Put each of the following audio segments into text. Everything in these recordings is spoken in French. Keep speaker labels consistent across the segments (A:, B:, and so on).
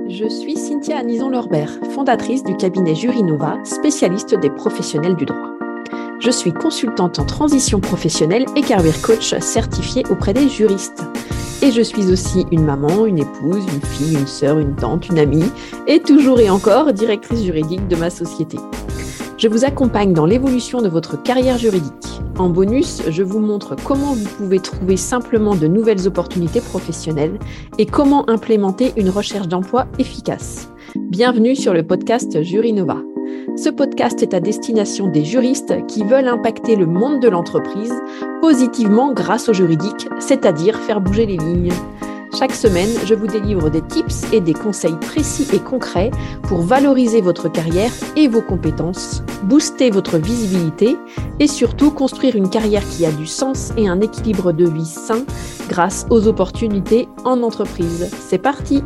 A: Je suis Cynthia Anison-Lorbert, fondatrice du cabinet Jurinova, spécialiste des professionnels du droit. Je suis consultante en transition professionnelle et career coach certifiée auprès des juristes. Et je suis aussi une maman, une épouse, une fille, une sœur, une tante, une amie et toujours et encore directrice juridique de ma société. Je vous accompagne dans l'évolution de votre carrière juridique. En bonus, je vous montre comment vous pouvez trouver simplement de nouvelles opportunités professionnelles et comment implémenter une recherche d'emploi efficace. Bienvenue sur le podcast Jurinova. Ce podcast est à destination des juristes qui veulent impacter le monde de l'entreprise positivement grâce au juridique, c'est-à-dire faire bouger les lignes. Chaque semaine, je vous délivre des tips et des conseils précis et concrets pour valoriser votre carrière et vos compétences, booster votre visibilité et surtout construire une carrière qui a du sens et un équilibre de vie sain grâce aux opportunités en entreprise. C'est parti!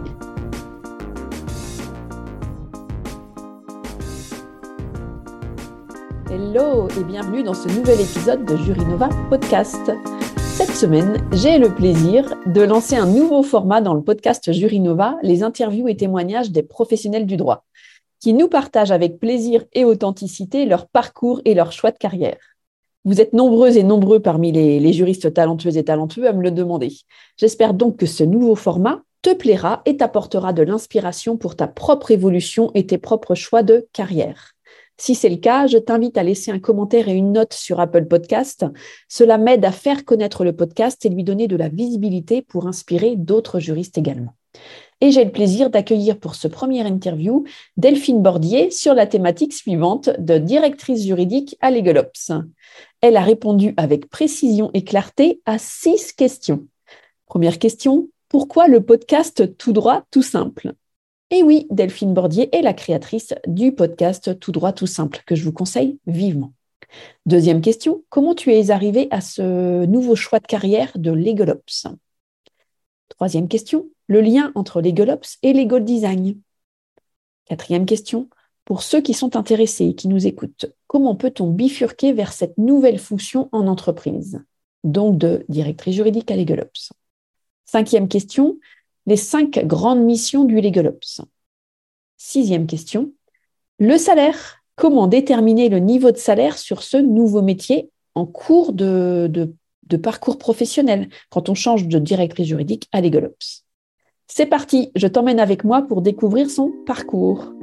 A: Hello et bienvenue dans ce nouvel épisode de Jurinova Podcast. Cette semaine, j'ai le plaisir de lancer un nouveau format dans le podcast Jurinova, les interviews et témoignages des professionnels du droit, qui nous partagent avec plaisir et authenticité leur parcours et leur choix de carrière. Vous êtes nombreuses et nombreux parmi les juristes talentueuses et talentueux à me le demander. J'espère donc que ce nouveau format te plaira et t'apportera de l'inspiration pour ta propre évolution et tes propres choix de carrière. Si c'est le cas, je t'invite à laisser un commentaire et une note sur Apple Podcast. Cela m'aide à faire connaître le podcast et lui donner de la visibilité pour inspirer d'autres juristes également. Et j'ai le plaisir d'accueillir pour ce premier interview Delphine Bordier sur la thématique suivante de directrice juridique à LegalOps. Elle a répondu avec précision et clarté à 6 questions. Première question, pourquoi le podcast Tout droit, tout simple ? Et oui, Delphine Bordier est la créatrice du podcast Tout droit, tout simple, que je vous conseille vivement. Deuxième question, comment tu es arrivée à ce nouveau choix de carrière de LegalOps ? Troisième question, le lien entre LegalOps et Legal Design. Quatrième question, pour ceux qui sont intéressés et qui nous écoutent, comment peut-on bifurquer vers cette nouvelle fonction en entreprise, donc de directrice juridique à LegalOps ? Cinquième question, les 5 grandes missions du LegalOps. Sixième question, le salaire. Comment déterminer le niveau de salaire sur ce nouveau métier en cours de parcours professionnel quand on change de directrice juridique à LegalOps ? C'est parti, je t'emmène avec moi pour découvrir son parcours.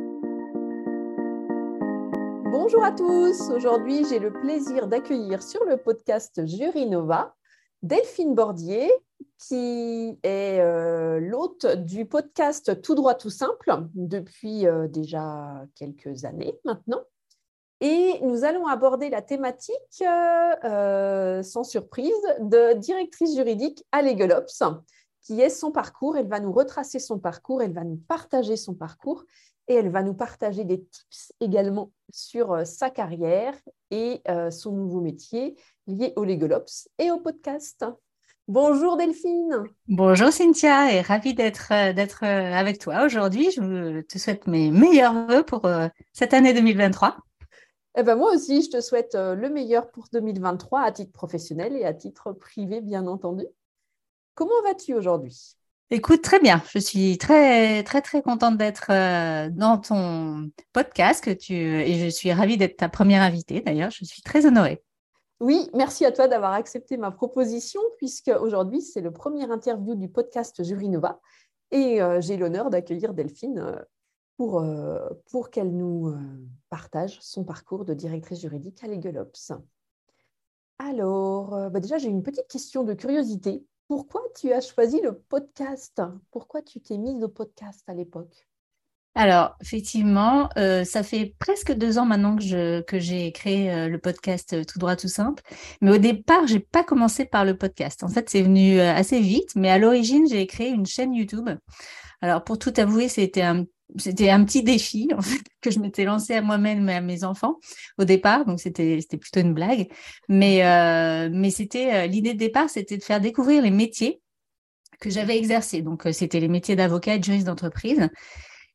A: Bonjour à tous, aujourd'hui j'ai le plaisir d'accueillir sur le podcast Jurinova Delphine Bordier, qui est l'hôte du podcast Tout droit, tout simple depuis déjà quelques années maintenant. Et nous allons aborder la thématique, sans surprise, de directrice juridique à LegalOps, qui est son parcours. Elle va nous retracer son parcours, elle va nous partager son parcours et elle va nous partager des tips également sur sa carrière et son nouveau métier lié au LegalOps et au podcast. Bonjour Delphine.
B: Bonjour Cynthia, et ravie d'être avec toi aujourd'hui. Je te souhaite mes meilleurs vœux pour cette année 2023.
A: Eh ben moi aussi, je te souhaite le meilleur pour 2023 à titre professionnel et à titre privé, bien entendu. Comment vas-tu aujourd'hui ?
B: Écoute, très bien. Je suis très, très, très contente d'être dans ton podcast et je suis ravie d'être ta première invitée. D'ailleurs, je suis très honorée.
A: Oui, merci à toi d'avoir accepté ma proposition puisque aujourd'hui, c'est le premier interview du podcast Jurinova et j'ai l'honneur d'accueillir Delphine pour qu'elle nous partage son parcours de directrice juridique à LegalOps. Alors, déjà, j'ai une petite question de curiosité. Pourquoi tu as choisi le podcast ? Pourquoi tu t'es mise au podcast à l'époque ?
B: Alors, effectivement, ça fait presque 2 ans maintenant que j'ai créé le podcast Tout droit, tout simple. Mais au départ, j'ai pas commencé par le podcast. En fait, c'est venu assez vite. Mais à l'origine, j'ai créé une chaîne YouTube. Alors, pour tout avouer, c'était un petit défi en fait, que je m'étais lancé à moi-même et à mes enfants au départ. Donc, c'était plutôt une blague. Mais c'était l'idée de départ, c'était de faire découvrir les métiers que j'avais exercés. Donc, c'était les métiers d'avocat et de juriste d'entreprise.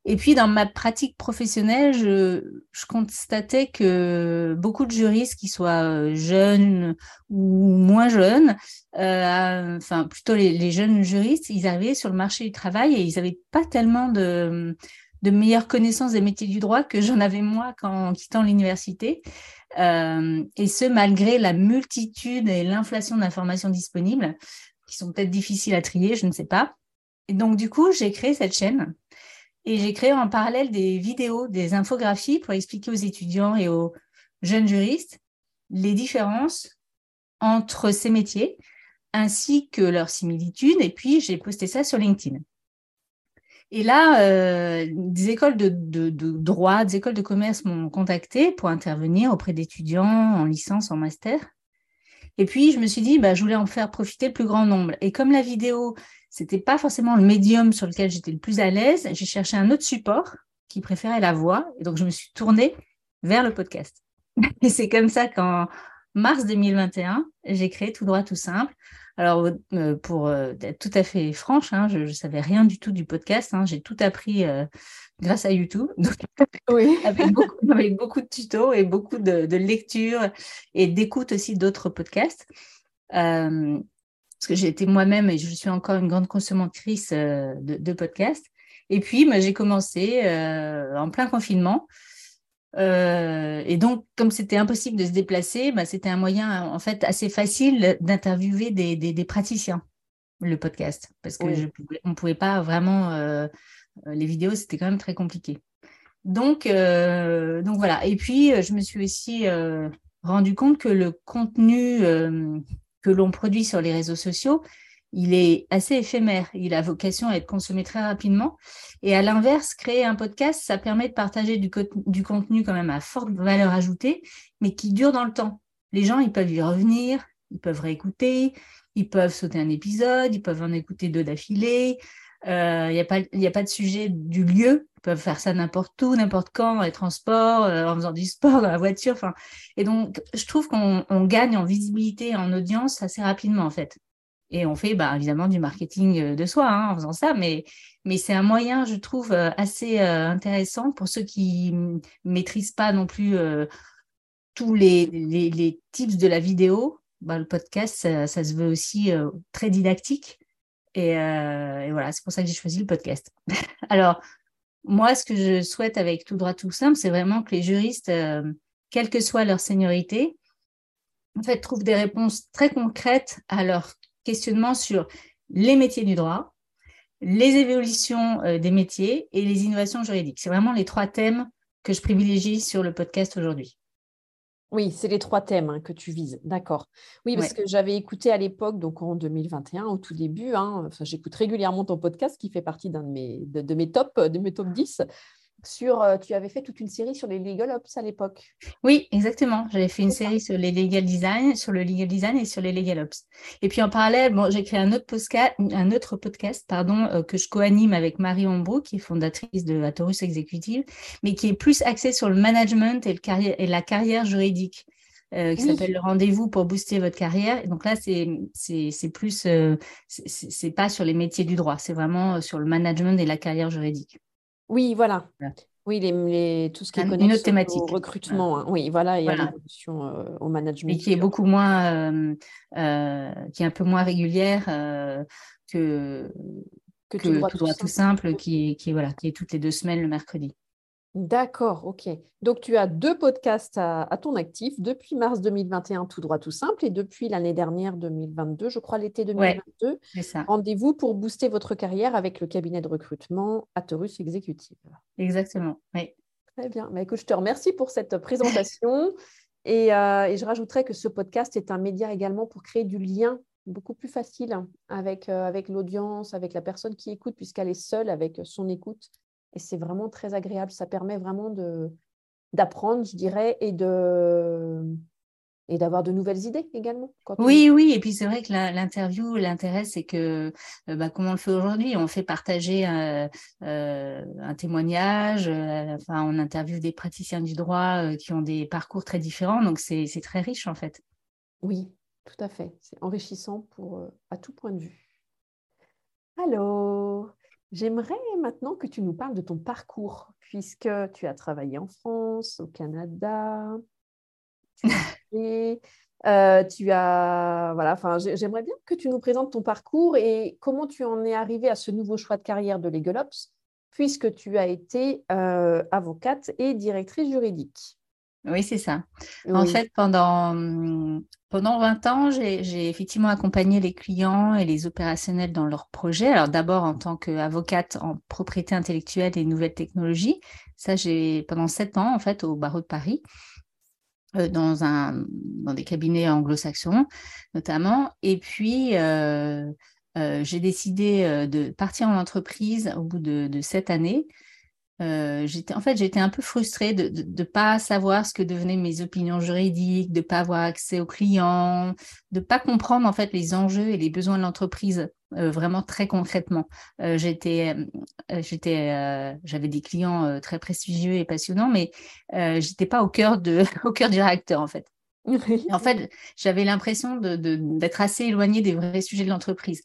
B: Et puis, dans ma pratique professionnelle, je constatais que beaucoup de juristes, qu'ils soient jeunes ou moins jeunes, enfin plutôt les jeunes juristes, ils arrivaient sur le marché du travail et ils n'avaient pas tellement de meilleures connaissances des métiers du droit que j'en avais moi en quittant l'université. Et ce, malgré la multitude et l'inflation d'informations disponibles, qui sont peut-être difficiles à trier, je ne sais pas. Et donc, du coup, j'ai créé cette chaîne. Et j'ai créé en parallèle des vidéos, des infographies pour expliquer aux étudiants et aux jeunes juristes les différences entre ces métiers ainsi que leurs similitudes. Et puis, j'ai posté ça sur LinkedIn. Et là, des écoles de droit, des écoles de commerce m'ont contacté pour intervenir auprès d'étudiants en licence, en master. Et puis, je me suis dit, je voulais en faire profiter le plus grand nombre. Et comme la vidéo, c'était pas forcément le médium sur lequel j'étais le plus à l'aise, j'ai cherché un autre support qui préférait la voix. Et donc, je me suis tournée vers le podcast. Et c'est comme ça qu'en mars 2021, j'ai créé Tout droit, tout simple. Alors, pour être tout à fait franche, je ne savais rien du tout du podcast. J'ai tout appris grâce à YouTube, donc,
A: Oui.
B: avec beaucoup de tutos et beaucoup de lectures et d'écoute aussi d'autres podcasts. Parce que j'ai été moi-même et je suis encore une grande consommatrice de podcasts. Et puis, j'ai commencé en plein confinement. Et donc, comme c'était impossible de se déplacer, c'était un moyen en fait assez facile d'interviewer des praticiens, le podcast, parce que
A: Oui.
B: on ne pouvait pas vraiment, les vidéos, c'était quand même très compliqué. Donc voilà. Et puis, je me suis aussi rendu compte que le contenu que l'on produit sur les réseaux sociaux, il est assez éphémère. Il a vocation à être consommé très rapidement. Et à l'inverse, créer un podcast, ça permet de partager du contenu quand même à forte valeur ajoutée, mais qui dure dans le temps. Les gens, ils peuvent y revenir, ils peuvent réécouter, ils peuvent sauter un épisode, ils peuvent en écouter deux d'affilée. Il n'y a pas de sujet du lieu. Ils peuvent faire ça n'importe où, n'importe quand, dans les transports, en faisant du sport, dans la voiture. Enfin, et donc, je trouve qu'on gagne en visibilité et en audience assez rapidement, en fait. Et on fait évidemment du marketing de soi en faisant ça, mais c'est un moyen, je trouve, assez intéressant pour ceux qui ne maîtrisent pas non plus tous les tips de la vidéo. Le podcast, ça se veut aussi très didactique. Et voilà, c'est pour ça que j'ai choisi le podcast. Alors, moi, ce que je souhaite avec Tout droit, tout simple, c'est vraiment que les juristes, quelle que soit leur seniorité, en fait, trouvent des réponses très concrètes à leurs questionnements sur les métiers du droit, les évolutions des métiers et les innovations juridiques. C'est vraiment les trois thèmes que je privilégie sur le podcast aujourd'hui.
A: Oui, c'est les trois thèmes que tu vises. D'accord. Oui, parce
B: Ouais.
A: que j'avais écouté à l'époque, donc en 2021, au tout début, j'écoute régulièrement ton podcast qui fait partie d'un de mes top 10. Tu avais fait toute une série sur les Legal Ops à l'époque.
B: Oui, exactement. J'avais fait une
A: C'est ça.
B: série sur les legal design, sur le legal design et sur les legal ops. Et puis en parallèle, j'ai créé un autre podcast, pardon, que je co-anime avec Marie Ombrou, qui est fondatrice de Atorus Executive, mais qui est plus axé sur le management et la carrière juridique, qui s'appelle
A: Oui,
B: Le Rendez-vous pour booster votre carrière. Et donc là, c'est plus, c'est pas sur les métiers du droit, c'est vraiment sur le management et la carrière juridique.
A: oui, voilà.
B: Voilà.
A: Oui, tout ce qui est
B: Une autre
A: connexe au
B: thématique. Voilà.
A: recrutement. Oui, voilà, et à
B: Voilà.
A: l'évolution, au
B: Et
A: management
B: qui est
A: pur.
B: beaucoup moins, qui est un peu moins régulière que,
A: Que tout
B: que
A: droit,
B: Tout
A: tout
B: droit, tout
A: simple.
B: simple, voilà, qui est toutes les 2 semaines le mercredi.
A: D'accord, ok. Donc, tu as deux podcasts à ton actif depuis mars 2021, tout droit, tout simple, et depuis l'année dernière, 2022, je crois l'été
B: Ouais,
A: 2022.
B: c'est ça,
A: Rendez-vous pour booster votre carrière avec le cabinet de recrutement Atorus Executive.
B: exactement. Oui.
A: Très bien. Bah, écoute, je te remercie pour cette présentation. Et je rajouterais que ce podcast est un média également pour créer du lien beaucoup plus facile avec l'audience, avec la personne qui écoute, puisqu'elle est seule avec son écoute. Et c'est vraiment très agréable. Ça permet vraiment d'apprendre, je dirais, et d'avoir de nouvelles idées également quand on
B: Oui,
A: écoute.
B: oui, et puis c'est vrai que l'interview, l'intérêt, c'est que, comme on le fait aujourd'hui, on fait partager un témoignage, enfin, on interviewe des praticiens du droit qui ont des parcours très différents, donc c'est très riche en fait.
A: Oui, tout à fait. C'est enrichissant à tout point de vue. Allô. J'aimerais maintenant que tu nous parles de ton parcours, puisque tu as travaillé en France, au Canada, tu as fait, voilà, enfin, j'aimerais bien que tu nous présentes ton parcours et comment tu en es arrivé à ce nouveau choix de carrière de Legal Ops, puisque tu as été avocate et directrice juridique.
B: Oui, c'est ça. En
A: Oui,
B: fait, pendant 20 ans, j'ai effectivement accompagné les clients et les opérationnels dans leurs projets. Alors d'abord en tant qu'avocate en propriété intellectuelle et nouvelles technologies. Ça, j'ai pendant 7 ans, en fait, au barreau de Paris, dans des cabinets anglo-saxons notamment. Et puis, j'ai décidé de partir en entreprise au bout de 7 années. J'étais un peu frustrée de ne pas savoir ce que devenaient mes opinions juridiques, de ne pas avoir accès aux clients, de ne pas comprendre en fait les enjeux et les besoins de l'entreprise vraiment très concrètement. J'avais des clients très prestigieux et passionnants, mais j'étais pas au cœur du réacteur en fait.
A: oui,
B: Et en fait, j'avais l'impression d'être assez éloignée des vrais sujets de l'entreprise.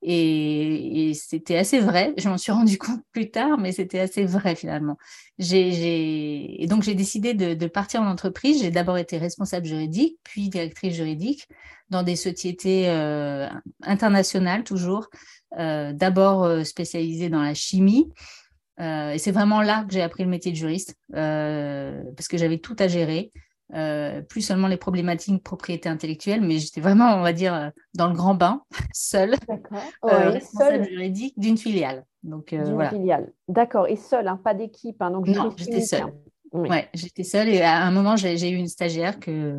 B: Et c'était assez vrai. Je m'en suis rendu compte plus tard, mais c'était assez vrai finalement. Et donc, j'ai décidé de partir en entreprise. J'ai d'abord été responsable juridique, puis directrice juridique dans des sociétés internationales toujours. D'abord spécialisée dans la chimie. Et c'est vraiment là que j'ai appris le métier de juriste, parce que j'avais tout à gérer, plus seulement les problématiques de propriété intellectuelle, mais j'étais vraiment, on va dire, dans le grand bain, seule,
A: d'accord. Oui,
B: responsable
A: seule
B: juridique d'une filiale. Donc
A: d'une
B: voilà.
A: filiale. D'accord, et seule, hein, pas d'équipe, hein, donc
B: Non,
A: juriste
B: j'étais
A: unique, hein.
B: seule.
A: Oui,
B: Ouais, j'étais seule et à un moment, j'ai eu une stagiaire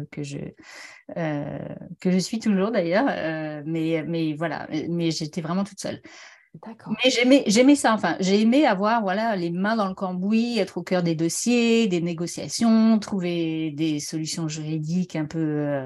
B: euh, que je suis toujours d'ailleurs, mais voilà, mais j'étais vraiment toute seule.
A: d'accord.
B: Mais j'aimais ça, enfin, j'ai aimé avoir voilà, les mains dans le cambouis, être au cœur des dossiers, des négociations, trouver des solutions juridiques un peu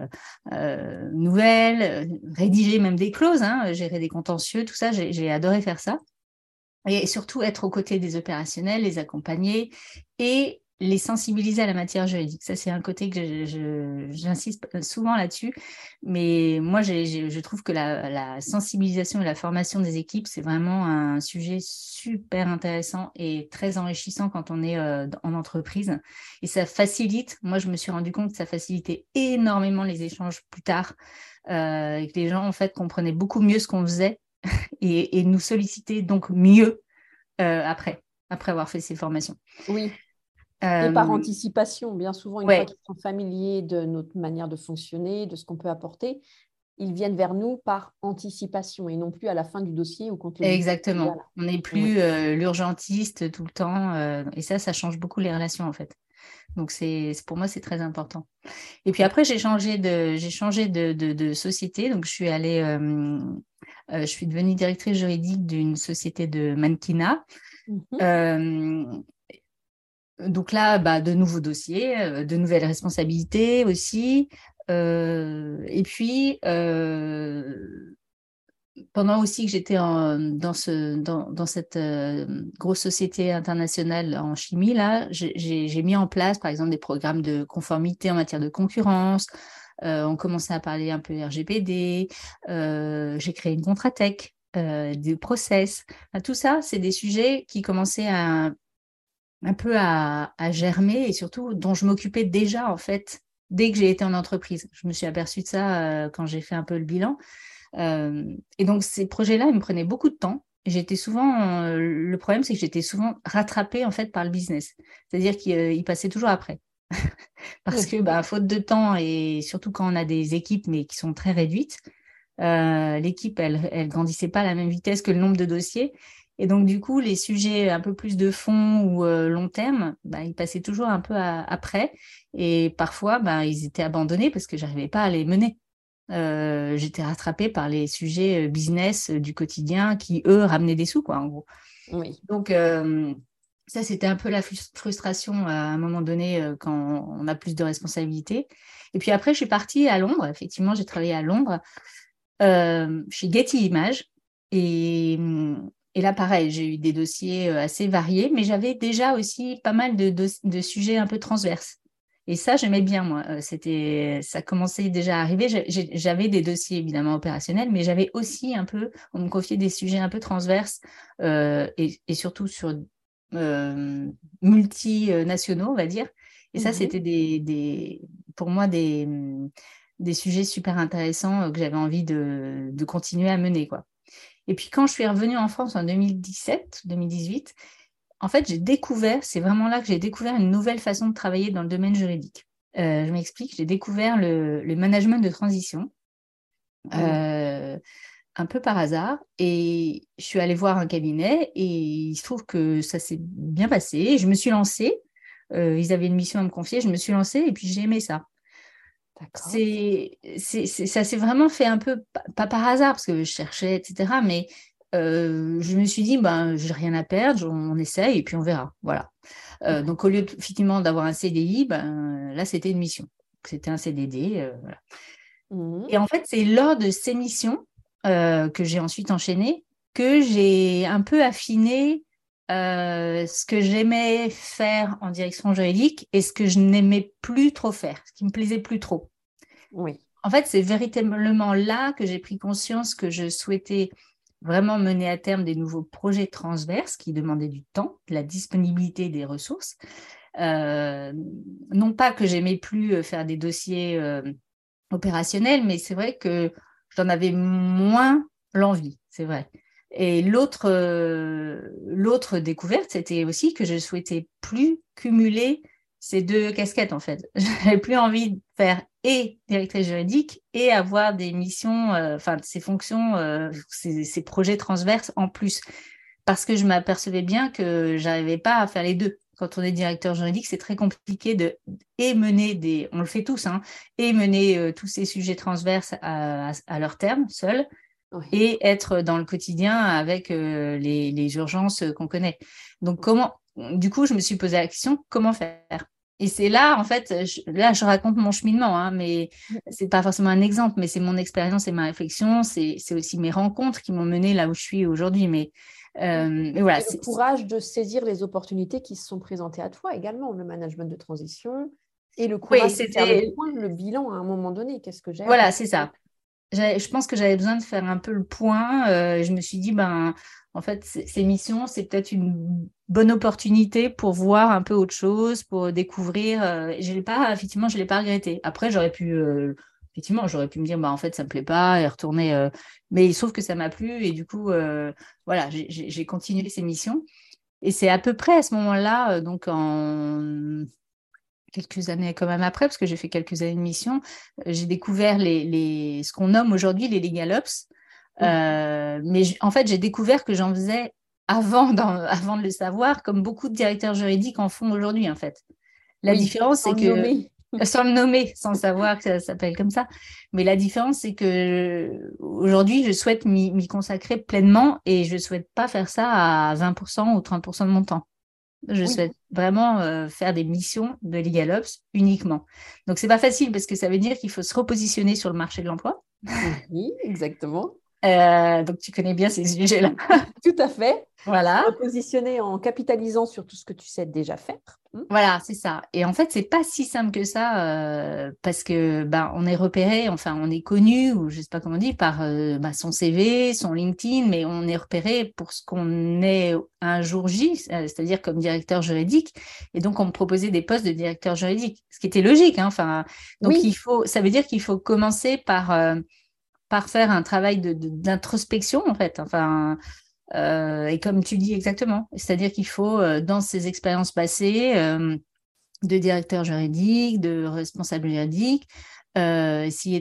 B: nouvelles, rédiger même des clauses, hein, gérer des contentieux, tout ça, j'ai adoré faire ça. Et surtout être aux côtés des opérationnels, les accompagner et les sensibiliser à la matière juridique. Ça, c'est un côté que j'insiste souvent là-dessus. Mais moi, je trouve que la sensibilisation et la formation des équipes, c'est vraiment un sujet super intéressant et très enrichissant quand on est en entreprise. Et ça facilite, moi, je me suis rendu compte que ça facilitait énormément les échanges plus tard, et que les gens, en fait, comprenaient beaucoup mieux ce qu'on faisait et nous solliciter donc mieux après avoir fait ces formations.
A: Oui, et par
B: Euh,
A: anticipation, bien souvent, une fois
B: ouais,
A: qu'ils sont familiers de notre manière de fonctionner, de ce qu'on peut apporter, ils viennent vers nous par anticipation et non plus à la fin du dossier ou quand le dossier est déjà
B: exactement.
A: là.
B: On n'est
A: Oui,
B: plus l'urgentiste tout le temps, et ça change beaucoup les relations en fait. Donc pour moi, c'est très important. Et puis après, j'ai changé de société. Donc je suis devenue directrice juridique d'une société de mannequinat.
A: mhm.
B: Euh, Donc là, bah, de nouveaux dossiers, de nouvelles responsabilités aussi. Et puis, pendant aussi que j'étais dans cette grosse société internationale en chimie, là, j'ai mis en place, par exemple, des programmes de conformité en matière de concurrence. On commençait à parler un peu RGPD. J'ai créé une Contratech, des process. Enfin, tout ça, c'est des sujets qui commençaient un peu à germer et surtout dont je m'occupais déjà en fait dès que j'ai été en entreprise. Je me suis aperçue de ça quand j'ai fait un peu le bilan. Et donc ces projets-là, ils me prenaient beaucoup de temps. Et j'étais souvent, le problème, c'est que j'étais souvent rattrapée en fait par le business. C'est-à-dire qu'il passait toujours après. Parce
A: Oui,
B: que, bah, faute de temps et surtout quand on a des équipes mais qui sont très réduites, l'équipe, elle grandissait pas à la même vitesse que le nombre de dossiers. Et donc, du coup, les sujets un peu plus de fond ou long terme, bah, ils passaient toujours un peu après. Et parfois, bah, ils étaient abandonnés parce que j'arrivais pas à les mener. J'étais rattrapée par les sujets business du quotidien qui, eux, ramenaient des sous, quoi, en gros.
A: oui.
B: Donc, ça, c'était un peu la frustration à un moment donné quand on a plus de responsabilités. Et puis après, je suis partie à Londres. Effectivement, j'ai travaillé à Londres chez Getty Images. Et, et là, pareil, j'ai eu des dossiers assez variés, mais j'avais déjà aussi pas mal de sujets un peu transverses. Et ça, j'aimais bien, moi. Ça commençait déjà à arriver. J'avais des dossiers, évidemment, opérationnels, mais j'avais aussi on me confiait des sujets un peu transverses et surtout sur multinationaux, on va dire. Et ça, c'était pour moi des sujets super intéressants que j'avais envie de continuer à mener, quoi. Et puis, quand je suis revenue en France en 2017-2018, en fait, c'est vraiment là que j'ai découvert une nouvelle façon de travailler dans le domaine juridique. Je m'explique, j'ai découvert le management de transition un peu par hasard et je suis allée voir un cabinet et il se trouve que ça s'est bien passé. Je me suis lancée, ils avaient une mission à me confier, je me suis lancée et puis j'ai aimé ça.
A: D'accord.
B: Ça s'est vraiment fait un peu, pas par hasard, parce que je cherchais, etc. Mais je me suis dit, ben, j'ai rien à perdre, on essaye et puis on verra. Voilà. Donc, au lieu effectivement d'avoir un CDI, ben, là, c'était une mission. C'était un CDD. Voilà. Et en fait, c'est lors de ces missions que j'ai ensuite enchaîné que j'ai un peu affiné ce que j'aimais faire en direction juridique et ce que je n'aimais plus trop faire, ce qui me plaisait plus trop.
A: Oui.
B: En fait, c'est véritablement là que j'ai pris conscience que je souhaitais vraiment mener à terme des nouveaux projets transverses qui demandaient du temps, de la disponibilité des ressources. Non pas que j'aimais plus faire des dossiers opérationnels, mais c'est vrai que j'en avais moins l'envie, c'est vrai. Et l'autre découverte, c'était aussi que je souhaitais plus cumuler ces deux casquettes, en fait. Je n'avais plus envie de faire et directrice juridique et avoir des missions, ces fonctions, ces projets transverses en plus. Parce que je m'apercevais bien que j'arrivais pas à faire les deux. Quand on est directeur juridique, c'est très compliqué on le fait tous, hein, et mener tous ces sujets transverses à leur terme, seul,
A: Oui.
B: et être dans le quotidien avec les urgences qu'on connaît. Donc, du coup, je me suis posé la question, comment faire? Et c'est là, en fait, je raconte mon cheminement, hein, mais c'est pas forcément un exemple, mais c'est mon expérience et ma réflexion, c'est aussi mes rencontres qui m'ont mené là où je suis aujourd'hui. Mais voilà.
A: Et le courage de saisir les opportunités qui se sont présentées à toi également, le management de transition et le
B: Oui,
A: courage de faire le point, le bilan à un moment donné. Qu'est-ce que j'ai?
B: Voilà, c'est ça. Je pense que j'avais besoin de faire un peu le point. Je me suis dit, ben, en fait, ces missions, c'est peut-être une bonne opportunité pour voir un peu autre chose, pour découvrir. Effectivement, je l'ai pas regretté. Après, j'aurais pu me dire, bah, en fait, ça me plaît pas et retourner. Mais il se trouve que ça m'a plu et du coup, voilà, j'ai continué ces missions. Et c'est à peu près à ce moment-là, donc en quelques années quand même après, parce que j'ai fait quelques années de mission, j'ai découvert ce qu'on nomme aujourd'hui les legal ops. Mais en fait, j'ai découvert que j'en faisais avant de le savoir, comme beaucoup de directeurs juridiques en font aujourd'hui, en fait. La
A: Oui,
B: différence,
A: sans
B: c'est
A: le
B: que,
A: nommer.
B: sans le nommer, sans savoir que ça s'appelle comme ça, mais la différence, c'est que aujourd'hui, je souhaite m'y consacrer pleinement et je ne souhaite pas faire ça à 20% ou 30% de mon temps. Je
A: Oui,
B: souhaite vraiment faire des missions de LegalOps uniquement. Donc, c'est pas facile parce que ça veut dire qu'il faut se repositionner sur le marché de l'emploi.
A: oui, exactement.
B: Donc, tu connais bien ces sujets-là.
A: Tout à fait. Se
B: Voilà.
A: repositionner en capitalisant sur tout ce que tu sais déjà faire.
B: Voilà, c'est ça. Et en fait, c'est pas si simple que ça parce que ben on est repéré, enfin on est connu ou je sais pas comment on dit par son CV, son LinkedIn, mais on est repéré pour ce qu'on est un jour J, c'est-à-dire comme directeur juridique. Et donc on me proposait des postes de directeur juridique, ce qui était logique, hein. Enfin, donc
A: Oui,
B: ça veut dire qu'il faut commencer par faire un travail d'introspection en fait. Enfin. Et comme tu dis exactement, c'est-à-dire qu'il faut, dans ces expériences passées de directeur juridique, de responsable juridique, essayer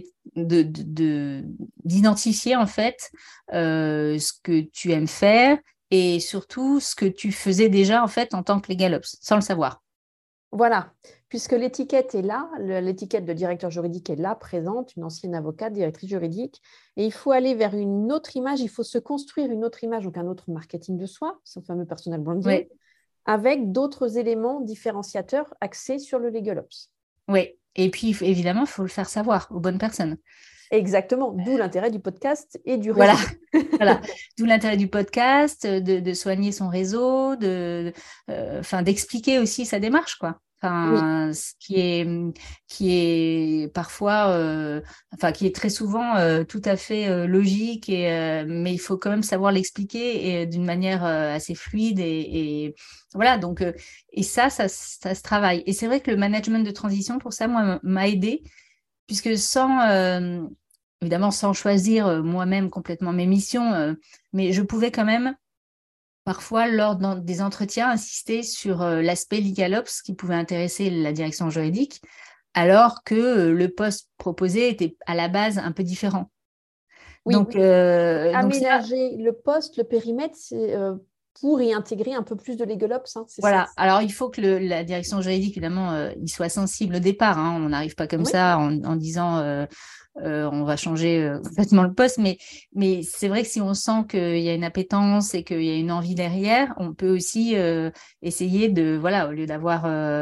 B: d'identifier en fait ce que tu aimes faire et surtout ce que tu faisais déjà en fait en tant que LegalOps, sans le savoir.
A: voilà. Puisque l'étiquette est là, l'étiquette de directeur juridique est là, présente, une ancienne avocate, directrice juridique, et il faut aller vers une autre image, il faut se construire une autre image, donc un autre marketing de soi, son fameux personal branding,
B: Oui,
A: avec d'autres éléments différenciateurs axés sur le legal ops.
B: oui. Et puis évidemment, il faut le faire savoir aux bonnes personnes.
A: Exactement, d'où l'intérêt du podcast et du
B: Voilà.
A: réseau.
B: Voilà, d'où l'intérêt du podcast, de soigner son réseau, d'expliquer aussi sa démarche, quoi.
A: Oui,
B: enfin, qui est parfois, enfin, qui est très souvent tout à fait logique, mais il faut quand même savoir l'expliquer et d'une manière assez fluide et voilà. Donc, et ça se travaille. Et c'est vrai que le management de transition, pour ça, moi, m'a aidé, puisque évidemment, sans choisir moi-même complètement mes missions, mais je pouvais quand même parfois, des entretiens, insister sur l'aspect LegalOps qui pouvait intéresser la direction juridique, alors que le poste proposé était à la base un peu différent.
A: oui.
B: Donc ça,
A: Aménager le poste, le périmètre, c'est pour y intégrer un peu plus de LegalOps, hein, c'est ça?
B: voilà. Alors, il faut que la direction juridique, évidemment, il soit sensible au départ, hein. On n'arrive pas comme
A: Oui,
B: ça en disant on va changer complètement le poste. Mais c'est vrai que si on sent qu'il y a une appétence et qu'il y a une envie derrière, on peut aussi essayer de, voilà, au lieu d'avoir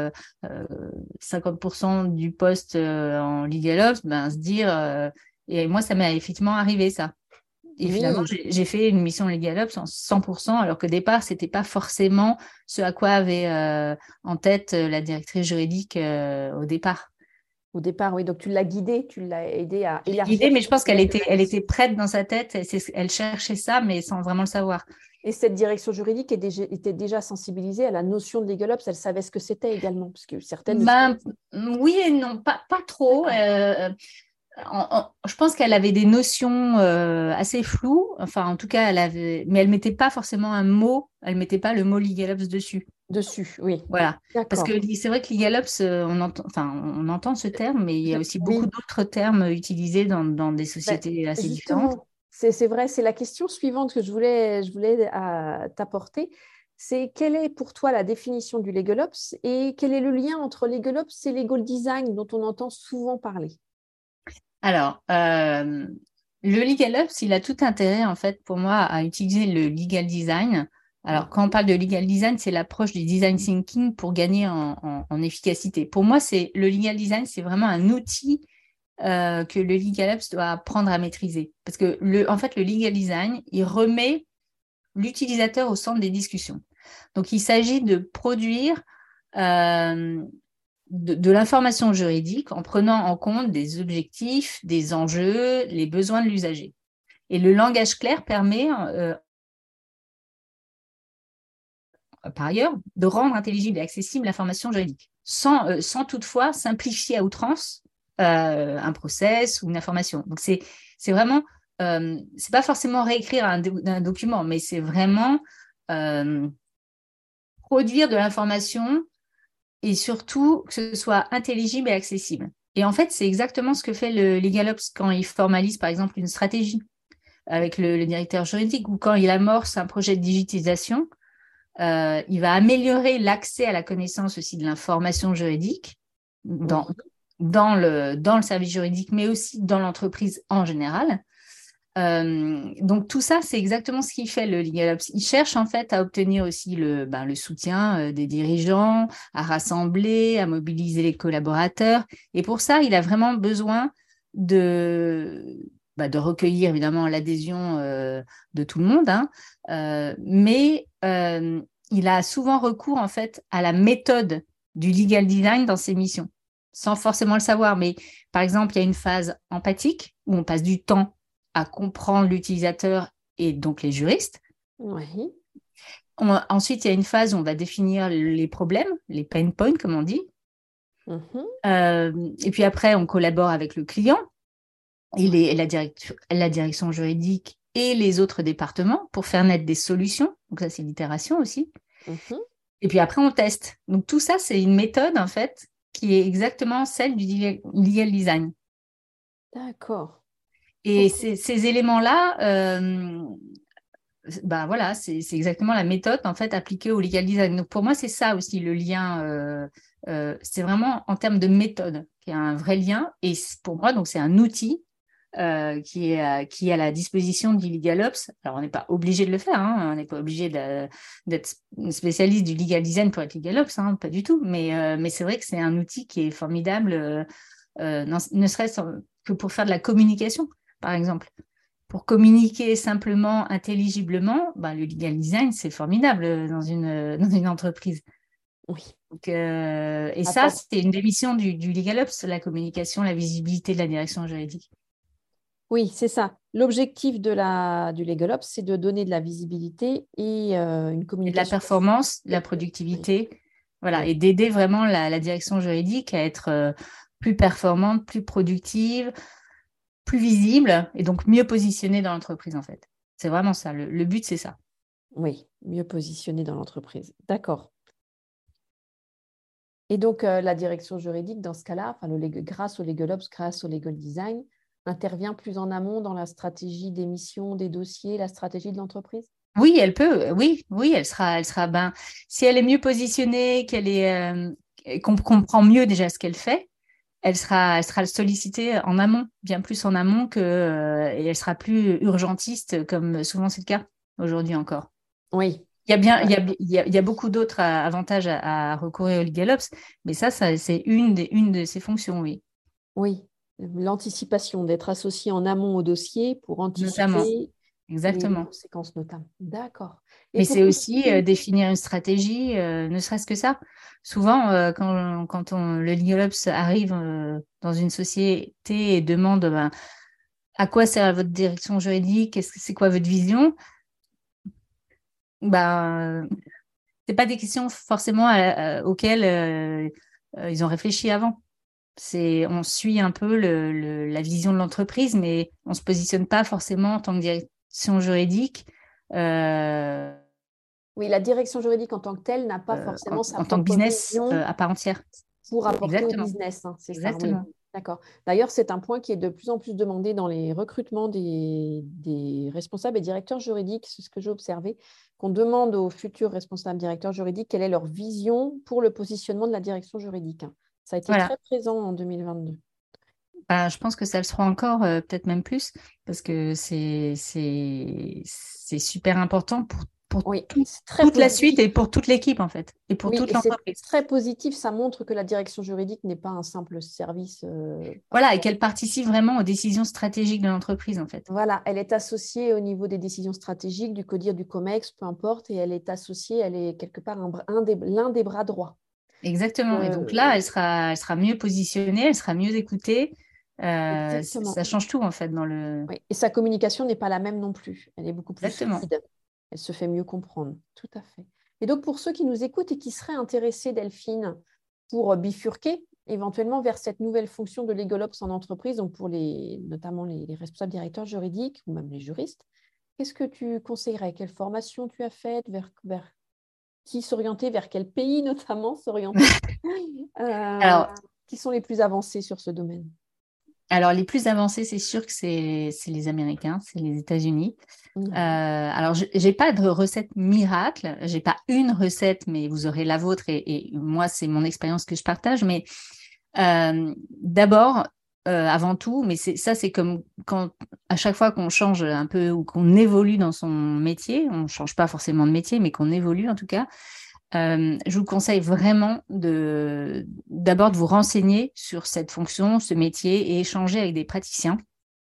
B: 50% du poste en LegalOps, ben, se dire, et moi, ça m'est effectivement arrivé, ça. Et finalement,
A: oui.
B: j'ai fait une mission LegalOps en 100%, alors qu'au départ, ce n'était pas forcément ce à quoi avait en tête la directrice juridique au départ.
A: Au départ, oui. Donc, tu l'as guidée, tu l'as aidée à
B: Je l'ai
A: élargir
B: guidée, mais je
A: son
B: pense qu'elle
A: périmètre
B: était, elle
A: d'action.
B: était prête dans sa tête. Elle cherchait ça, mais sans vraiment le savoir.
A: Et cette direction juridique était déjà sensibilisée à la notion de LegalOps. Elle savait ce que c'était également, parce que certaines ne
B: Ben,
A: connaissent
B: oui et non, pas
A: pas.
B: trop.
A: D'accord.
B: Je pense qu'elle avait des notions assez floues. Enfin, en tout cas, mais elle mettait pas forcément un mot. Elle mettait pas le mot LegalOps dessus.
A: Dessus, oui.
B: Voilà. Parce que
A: D'accord.
B: c'est vrai que l'IGALOPS, on entend ce terme, mais il y a aussi beaucoup
A: Oui.
B: d'autres termes utilisés dans des
A: Ben,
B: sociétés assez différentes.
A: justement, c'est vrai, c'est la question suivante que je voulais t'apporter. C'est quelle est pour toi la définition du Legal Ops et quel est le lien entre Legal Ops et Legal Design dont on entend souvent parler?
B: Alors, le LegalOps, il a tout intérêt, en fait, pour moi, à utiliser le legal design. Alors, quand on parle de legal design, c'est l'approche du design thinking pour gagner en efficacité. Pour moi, le legal design, c'est vraiment un outil que le LegalOps doit apprendre à maîtriser. Parce que, en fait, le legal design, il remet l'utilisateur au centre des discussions. Donc, il s'agit de produire euh, de l'information juridique en prenant en compte des objectifs, des enjeux, les besoins de l'usager. Et le langage clair permet, par ailleurs, de rendre intelligible et accessible l'information juridique, sans toutefois simplifier à outrance un process ou une information. Donc, c'est vraiment, c'est pas forcément réécrire un document, mais c'est vraiment euh, produire de l'information et surtout que ce soit intelligible et accessible. Et en fait, c'est exactement ce que fait le LegalOps quand il formalise, par exemple, une stratégie avec le directeur juridique ou quand il amorce un projet de digitalisation. Il va améliorer l'accès à la connaissance aussi de l'information juridique
A: Oui,
B: dans le service juridique, mais aussi dans l'entreprise en général. Donc tout ça, c'est exactement ce qu'il fait le LegalOps. Il cherche en fait à obtenir aussi le soutien des dirigeants, à rassembler, à mobiliser les collaborateurs. Et pour ça, il a vraiment besoin de recueillir évidemment l'adhésion de tout le monde, hein, mais il a souvent recours en fait à la méthode du legal design dans ses missions, sans forcément le savoir. Mais par exemple, il y a une phase empathique où on passe du temps à comprendre l'utilisateur et donc les juristes.
A: oui.
B: Ensuite, il y a une phase où on va définir les problèmes, les pain points, comme on dit.
A: Mhm.
B: Et puis après, on collabore avec le client et la direction juridique et les autres départements pour faire naître des solutions. Donc ça, c'est l'itération aussi.
A: Mhm.
B: Et puis après, on teste. Donc tout ça, c'est une méthode, en fait, qui est exactement celle du legal design.
A: D'accord.
B: Et
A: Ok.
B: ces éléments-là, bah voilà, c'est exactement la méthode en fait appliquée au legal design. Donc pour moi, c'est ça aussi le lien. C'est vraiment en termes de méthode qu'il y a un vrai lien. Et pour moi, donc c'est un outil qui est à la disposition du LegalOps. Alors on n'est pas obligé de le faire, hein, on n'est pas obligé d'être spécialiste du legal design pour être LegalOps, hein, pas du tout. Mais c'est vrai que c'est un outil qui est formidable, ne serait-ce que pour faire de la communication, par exemple. Pour communiquer simplement, intelligiblement, bah, le legal design, c'est formidable dans une entreprise.
A: Oui.
B: Donc, et ça,
A: Attends.
B: c'est une des missions du LegalOps, la communication, la visibilité de la direction juridique.
A: Oui, c'est ça. L'objectif du Legal Ops, c'est de donner de la visibilité et une
B: Et de la
A: communication.
B: performance, de la
A: Oui,
B: productivité, voilà,
A: oui,
B: et d'aider vraiment la direction juridique à être plus performante, plus productive, plus visible et donc mieux positionnée dans l'entreprise en fait. C'est vraiment ça. Le but, c'est ça.
A: oui, mieux positionné dans l'entreprise. D'accord. Et donc, la direction juridique, dans ce cas-là, enfin, grâce au Legal Ops, grâce au Legal Design, intervient plus en amont dans la stratégie des missions, des dossiers, la stratégie de l'entreprise?
B: Oui, elle peut. Oui, oui, elle sera. Ben, si elle est mieux positionnée, qu'on comprend mieux déjà ce qu'elle fait, elle sera sollicitée en amont, bien plus en amont et elle sera plus urgentiste, comme souvent c'est le cas aujourd'hui encore.
A: Oui.
B: Il y a bien,
A: Ouais.
B: il y a beaucoup d'autres avantages à recourir au LegalOps, mais ça, c'est une de ses fonctions, oui,
A: Oui. L'anticipation, d'être associé en amont au dossier pour
B: notamment,
A: anticiper les
B: exactement.
A: conséquences notamment. D'accord. Et
B: Mais
A: pour
B: c'est
A: tout ce
B: aussi
A: qui est...
B: définir une stratégie, ne serait-ce que ça. Souvent, le LegalOps arrive dans une société et demande ben, à quoi sert votre direction juridique, c'est quoi votre vision, ben, c'est pas des questions forcément auxquelles ils ont réfléchi avant. On suit un peu la vision de l'entreprise, mais on se positionne pas forcément en tant que direction juridique euh,
A: Oui, la direction juridique en tant que telle n'a pas forcément sa
B: en tant que
A: propre
B: business
A: vision
B: à part entière.
A: pour apporter au
B: Exactement,
A: business, hein, c'est ça, oui.
B: exactement.
A: D'accord. D'ailleurs, c'est un point qui est de plus en plus demandé dans les recrutements des responsables et directeurs juridiques. C'est ce que j'ai observé, qu'on demande aux futurs responsables directeurs juridiques quelle est leur vision pour le positionnement de la direction juridique, hein. Ça a été
B: Voilà.
A: très présent en 2022.
B: Bah, je pense que ça le sera encore, peut-être même plus, parce que c'est super important pour
A: Oui, c'est très
B: toute la suite
A: positif.
B: et pour toute l'équipe, en fait, et pour
A: Oui,
B: toute
A: et c'est
B: l'entreprise.
A: très positif. Ça montre que la direction juridique n'est pas un simple service
B: Voilà, et
A: parfois.
B: qu'elle participe vraiment aux décisions stratégiques de l'entreprise, en fait.
A: Voilà, elle est associée au niveau des décisions stratégiques, du CODIR, du COMEX, peu importe, et elle est associée, elle est quelque part l'un des bras droits.
B: Exactement. Et donc là,
A: Euh,
B: elle sera mieux positionnée, elle sera mieux écoutée. Ça
A: exactement.
B: change tout, en fait, dans le...
A: Oui. Et sa communication n'est pas la même non plus. Elle est beaucoup plus
B: Exactement.
A: fluide. Elle se fait mieux comprendre. Tout à fait. Et donc, pour ceux qui nous écoutent et qui seraient intéressés, Delphine, pour bifurquer éventuellement vers cette nouvelle fonction de Legal Ops en entreprise, donc pour notamment les responsables directeurs juridiques ou même les juristes, qu'est-ce que tu conseillerais? Quelle formation tu as faite? Vers qui s'orienter? Vers quel pays notamment s'orienter? Euh,
B: Alors,
A: qui sont les plus avancés sur ce domaine?
B: alors, les plus avancés, c'est sûr que c'est les Américains, c'est les États-Unis.
A: Mhm.
B: Alors, j'ai pas de recette miracle, j'ai pas une recette, mais vous aurez la vôtre et moi, c'est mon expérience que je partage. Mais d'abord, avant tout, mais c'est comme quand à chaque fois qu'on change un peu ou qu'on évolue dans son métier, on change pas forcément de métier, mais qu'on évolue en tout cas. Je vous conseille vraiment d'abord de vous renseigner sur cette fonction, ce métier et échanger avec des praticiens.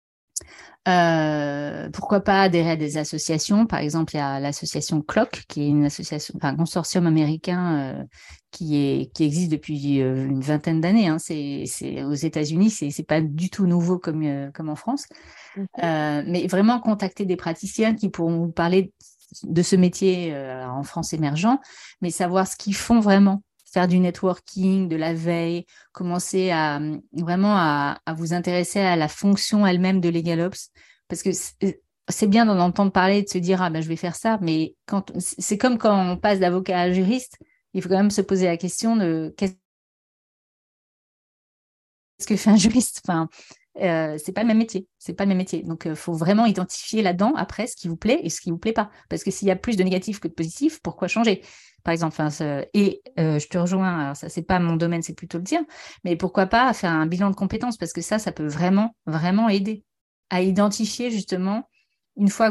B: Pourquoi pas adhérer à des associations? Par exemple, il y a l'association CLOC, qui est une association, enfin, un consortium américain qui existe depuis une vingtaine d'années, hein. C'est aux États-Unis, c'est pas du tout nouveau comme en France.
A: Mhm.
B: Mais vraiment contacter des praticiens qui pourront vous parler de ce métier en France émergent, mais savoir ce qu'ils font vraiment. Faire du networking, de la veille, commencer à vous intéresser à la fonction elle-même de LegalOps. Parce que c'est bien d'en entendre parler et de se dire, ah ben, je vais faire ça, mais c'est comme quand on passe d'avocat à juriste, il faut quand même se poser la question de qu'est-ce que fait un juriste? Enfin, c'est pas le même métier. C'est pas le même métier. Donc, il faut vraiment identifier là-dedans, après, ce qui vous plaît et ce qui vous plaît pas. Parce que s'il y a plus de négatifs que de positifs, pourquoi changer? Par exemple, enfin, je te rejoins, alors ça, c'est pas mon domaine, c'est plutôt le tien, mais pourquoi pas faire un bilan de compétences? Parce que ça peut vraiment, vraiment aider à identifier justement, une fois que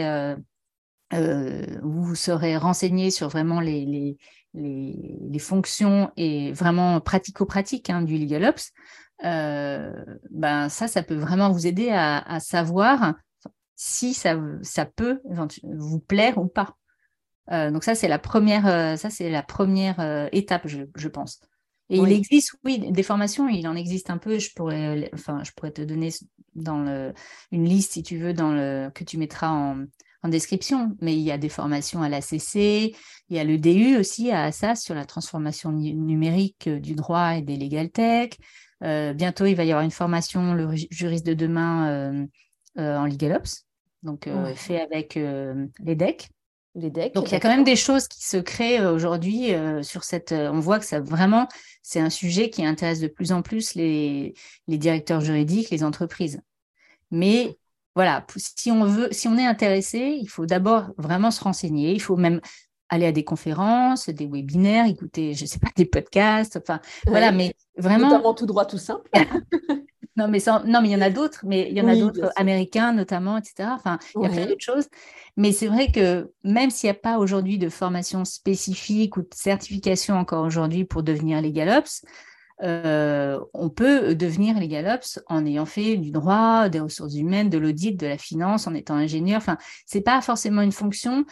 B: vous vous serez renseigné sur vraiment les fonctions et vraiment pratico-pratiques hein, du LegalOps, ben ça peut vraiment vous aider à savoir si ça peut vous plaire ou pas. Donc ça, c'est la première étape, je pense. Et il
A: Oui.
B: existe, oui, des formations, il en existe un peu. Je pourrais te donner une liste, si tu veux, que tu mettras en description. Mais il y a des formations à l'ACC, il y a le DU aussi à Assas sur la transformation numérique du droit et des legal tech. Bientôt, il va y avoir une formation, le juriste de demain en LegalOps, donc
A: Ouais.
B: fait avec l'EDEC.
A: Les decks,
B: Donc, il y a quand même
A: d'accord.
B: des choses qui se créent aujourd'hui sur cette. On voit que ça vraiment, c'est un sujet qui intéresse de plus en plus les directeurs juridiques, les entreprises. Mais voilà, si on est intéressé, il faut d'abord vraiment se renseigner. Il faut même aller à des conférences, des webinaires, écouter, je ne sais pas, des podcasts. Enfin, voilà,
A: Oui.
B: mais vraiment.
A: Notamment tout droit, tout simple.
B: Non, mais il y en a d'autres, mais il y en a
A: Oui, bien
B: d'autres
A: sûr.
B: américains notamment, etc. Enfin, il y a plein
A: Oui.
B: d'autres choses. Mais c'est vrai que même s'il n'y a pas aujourd'hui de formation spécifique ou de certification encore aujourd'hui pour devenir LegalOps, on peut devenir LegalOps en ayant fait du droit, des ressources humaines, de l'audit, de la finance, en étant ingénieur. Enfin, c'est pas forcément une fonction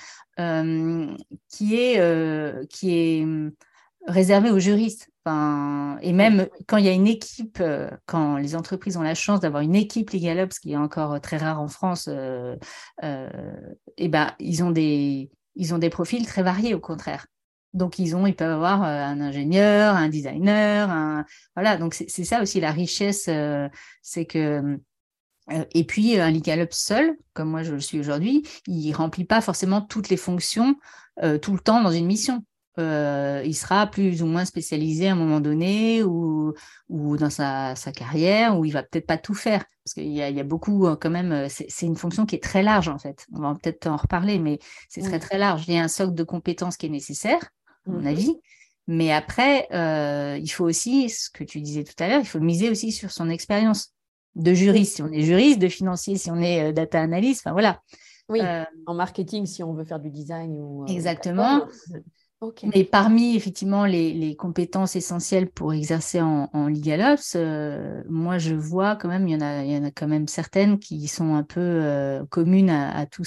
B: qui est réservé aux juristes. Enfin, et
A: Oui.
B: même quand il y a une équipe, quand les entreprises ont la chance d'avoir une équipe LegalOps, qui est encore très rare en France, euh, et ben, ils ont des profils très variés au contraire. Donc, ils peuvent avoir un ingénieur, un designer, voilà. Donc, c'est ça aussi la richesse, c'est que et puis, un LegalOps seul, comme moi je le suis aujourd'hui, il ne remplit pas forcément toutes les fonctions tout le temps dans une mission. Il sera plus ou moins spécialisé à un moment donné ou dans sa carrière, où il va peut-être pas tout faire. Parce qu'il y a beaucoup quand même, c'est une fonction qui est très large en fait. On va peut-être en reparler, mais c'est très
A: Oui.
B: très large. Il y a un socle de compétences qui est nécessaire, à mon
A: Mhm.
B: avis. Mais après, il faut aussi, ce que tu disais tout à l'heure, il faut miser aussi sur son expérience de
A: Oui.
B: juriste, si on est juriste, de financier, si on est data analyst, enfin voilà.
A: Oui.
B: Euh,
A: En marketing, si on veut faire du design ou quoi que ce
B: exactement.
A: soit. Ok.
B: Mais parmi effectivement les compétences essentielles pour exercer en LegalOps, moi je vois quand même, il y en a quand même certaines qui sont un peu communes à tous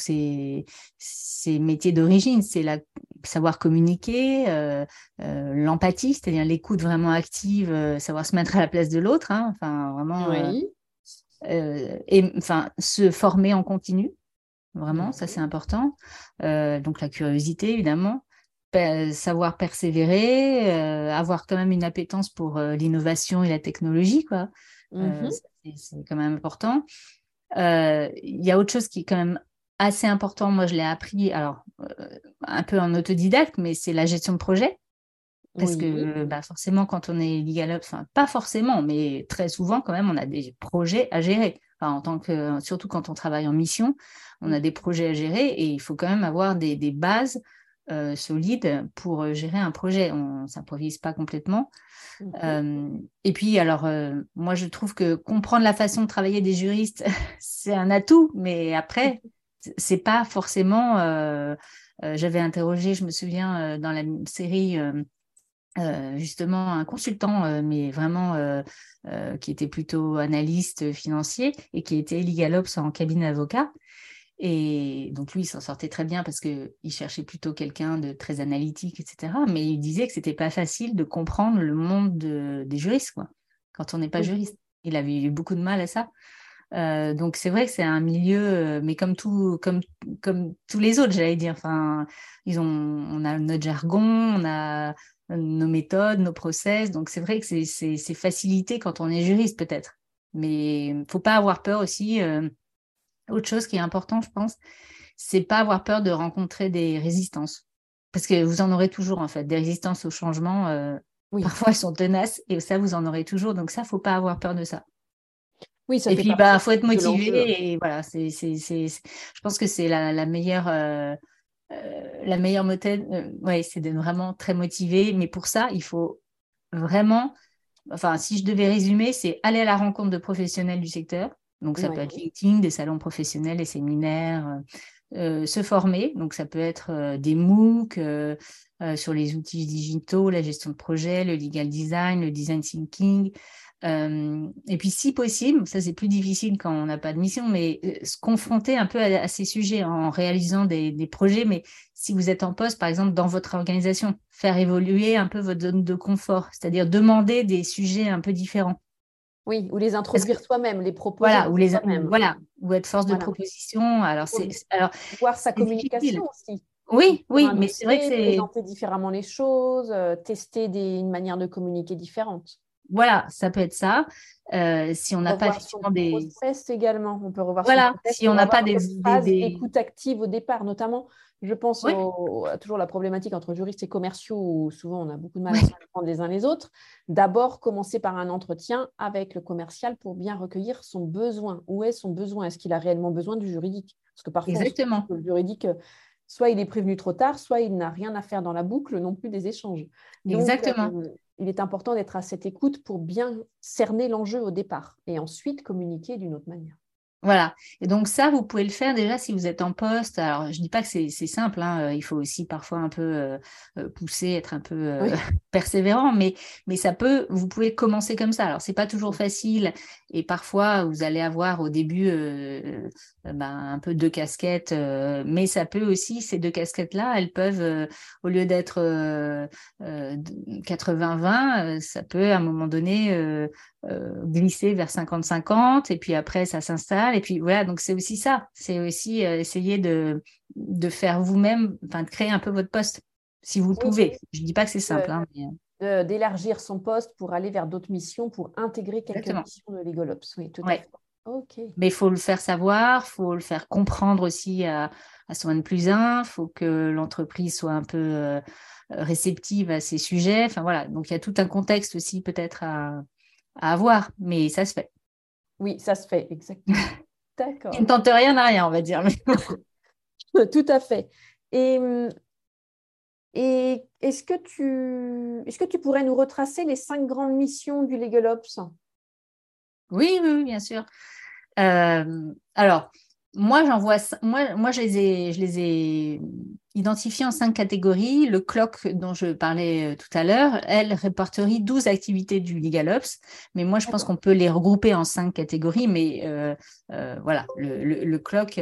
B: ces métiers d'origine. C'est savoir communiquer, l'empathie, c'est-à-dire l'écoute vraiment active, savoir se mettre à la place de l'autre, hein, enfin vraiment,
A: Oui.
B: et enfin se former en continu. Vraiment, ça c'est
A: Oui.
B: important. Donc la curiosité, évidemment. Savoir persévérer, avoir quand même une appétence pour l'innovation et la technologie, quoi.
A: Mhm.
B: Ça, c'est quand même important. Il y a autre chose qui est quand même assez important. Moi, je l'ai appris, alors un peu en autodidacte, mais c'est la gestion de projet. Parce
A: Oui.
B: que bah, forcément, quand on est LegalOps, enfin pas forcément, mais très souvent quand même, on a des projets à gérer. Enfin, surtout quand on travaille en mission, on a des projets à gérer et il faut quand même avoir des bases solides pour gérer un projet. On ne s'improvise pas complètement.
A: Mhm.
B: Et puis, alors, moi, je trouve que comprendre la façon de travailler des juristes, c'est un atout, mais après, c'est pas forcément. J'avais interrogé, je me souviens, dans la série justement un consultant, mais vraiment qui était plutôt analyste financier et qui était LegalOps en cabinet d'avocat. Et donc lui, il s'en sortait très bien parce qu'il cherchait plutôt quelqu'un de très analytique, etc. Mais il disait que c'était pas facile de comprendre le monde des juristes, quoi, quand on n'est pas
A: Oui.
B: juriste. Il avait eu beaucoup de mal à ça. Donc c'est vrai que c'est un milieu, mais comme tous les autres, j'allais dire. Enfin, on a notre jargon, on a nos méthodes, nos process. Donc c'est vrai que c'est facilité quand on est juriste peut-être. Mais il ne faut pas avoir peur aussi. Autre chose qui est important, je pense, c'est pas avoir peur de rencontrer des résistances. Parce que vous en aurez toujours, en fait, des résistances au changement.
A: Oui.
B: Parfois, elles sont tenaces et ça, vous en aurez toujours. Donc ça, faut pas avoir peur de ça.
A: Oui, ça
B: Et
A: fait
B: puis,
A: partie
B: bah, faut être
A: de l'enjeu.
B: motivé et voilà, je pense que c'est la meilleure, la meilleure méthode, ouais, c'est d'être vraiment très motivé. Mais pour ça, il faut vraiment, enfin, si je devais résumer, c'est aller à la rencontre de professionnels du secteur. Donc, ça peut être
A: Oui.
B: LinkedIn, des salons professionnels, des séminaires, se former. Donc, ça peut être des MOOC sur les outils digitaux, la gestion de projet, le legal design, le design thinking, Et puis, si possible, ça c'est plus difficile quand on n'a pas de mission, mais se confronter un peu à ces sujets en réalisant des projets. Mais si vous êtes en poste, par exemple, dans votre organisation, faire évoluer un peu votre zone de confort, c'est-à-dire demander des sujets un peu différents.
A: Oui, ou les
B: Parce que,
A: introduire soi-même, les proposer
B: voilà,
A: par soi-même.
B: ou être force de
A: Voilà.
B: proposition. Alors,
A: Voir sa
B: c'est difficile.
A: communication aussi.
B: Oui,
A: Sur
B: oui,
A: un
B: mais c'est vrai que
A: dossier,
B: c'est,
A: présenter différemment les choses, tester une manière de communiquer différente.
B: voilà, ça peut être ça. Si on n'a pas
A: Revoir son
B: effectivement des,
A: process également. On peut revoir son
B: voilà,
A: process
B: si on
A: pour
B: n'a
A: avoir
B: pas
A: cette
B: des,
A: phase
B: des...
A: d'écoute active au départ, notamment, je pense
B: Oui,
A: à toujours la problématique entre juristes et commerciaux où souvent on a beaucoup de mal à se
B: oui,
A: comprendre les uns les autres. D'abord, commencer par un entretien avec le commercial pour bien recueillir son besoin. Où est son besoin? Est-ce qu'il a réellement besoin du juridique? Parce que parfois, on se rend compte
B: exactement.
A: que le juridique, soit il est prévenu trop tard, soit il n'a rien à faire dans la boucle non plus des échanges. Donc,
B: Exactement.
A: il est important d'être à cette écoute pour bien cerner l'enjeu au départ et ensuite communiquer d'une autre manière.
B: Voilà. Et donc ça, vous pouvez le faire déjà si vous êtes en poste. Alors, je dis pas que c'est simple, hein. Il faut aussi parfois un peu pousser, être un peu
A: Oui,
B: persévérant, mais ça peut, vous pouvez commencer comme ça. Alors, c'est pas toujours facile et parfois, vous allez avoir au début un peu deux casquettes, mais ça peut aussi, ces deux casquettes-là, elles peuvent, au lieu d'être 80-20, ça peut à un moment donné glisser vers 50-50 et puis après ça s'installe et puis voilà, donc c'est aussi ça, c'est aussi essayer de faire vous-même, enfin de créer un peu votre poste si vous le
A: oui,
B: pouvez. Je dis pas que c'est simple,
A: de-
B: hein, mais,
A: d'élargir son poste pour aller vers d'autres missions, pour intégrer quelques
B: exactement.
A: missions de LegalOps. Oui, tout à
B: Ouais.
A: fait. OK.
B: Mais il faut le faire savoir, faut le faire comprendre aussi à son N plus 1, faut que l'entreprise soit un peu réceptive à ces sujets. Enfin voilà, donc il y a tout un contexte aussi peut-être à avoir, mais ça se fait.
A: Oui, ça se fait, exactement.
B: Qui ne
A: D'accord.
B: tente rien à rien, on va dire.
A: Tout à fait. Et, et est-ce que tu pourrais nous retracer les 5 grandes missions du LegalOps?
B: Oui, oui, oui, bien sûr. Alors, moi, je les ai identifiés en 5 catégories. Le CLOC dont je parlais tout à l'heure, elle répertorie 12 activités du LegalOps, mais moi, je pense
A: D'accord.
B: qu'on peut les regrouper en 5 catégories, mais voilà, le CLOC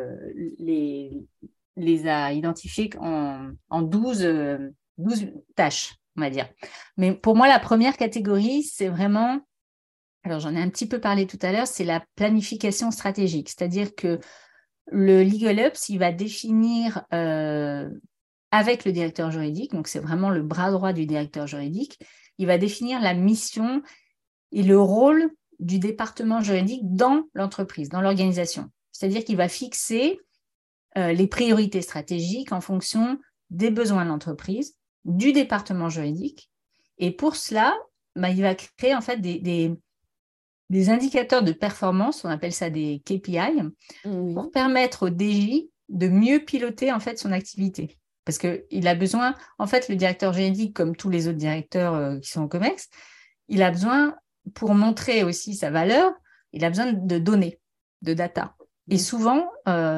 B: les a identifiées en 12 tâches, on va dire. Mais pour moi, la première catégorie, c'est vraiment alors, j'en ai un petit peu parlé tout à l'heure, c'est la planification stratégique. C'est-à-dire que le Legal Ops, il va définir avec le directeur juridique, donc c'est vraiment le bras droit du directeur juridique, il va définir la mission et le rôle du département juridique dans l'entreprise, dans l'organisation. C'est-à-dire qu'il va fixer les priorités stratégiques en fonction des besoins de l'entreprise, du département juridique. Et pour cela, il va créer en fait des indicateurs de performance, on appelle ça des KPI, pour
A: Oui.
B: permettre au DJ de mieux piloter en fait son activité. Parce qu'il a besoin, en fait, le directeur juridique, comme tous les autres directeurs qui sont au COMEX, il a besoin, pour montrer aussi sa valeur, il a besoin de données, de data. Et
A: Bien sûr.
B: souvent,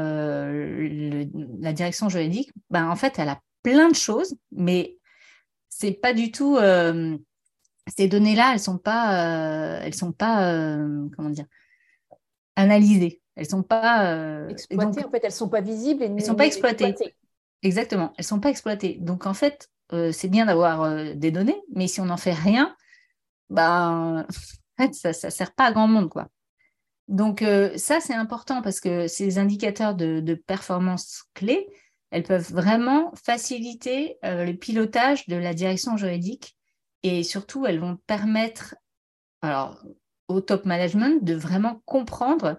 B: la direction juridique, en fait, elle a plein de choses, mais c'est pas du tout ces données-là, elles sont pas, comment dire, analysées. Elles sont pas, et donc,
A: Exploitées, en fait, elles ne sont pas visibles et
B: elles sont pas
A: ni
B: exploitées.
A: exploitées.
B: Exactement, elles sont pas exploitées. Donc, en fait, c'est bien d'avoir des données, mais si on n'en fait rien, en fait, ça sert pas à grand monde, quoi. Donc, ça, c'est important parce que ces indicateurs de performance clés, elles peuvent vraiment faciliter le pilotage de la direction juridique et surtout, elles vont permettre alors, au top management de vraiment comprendre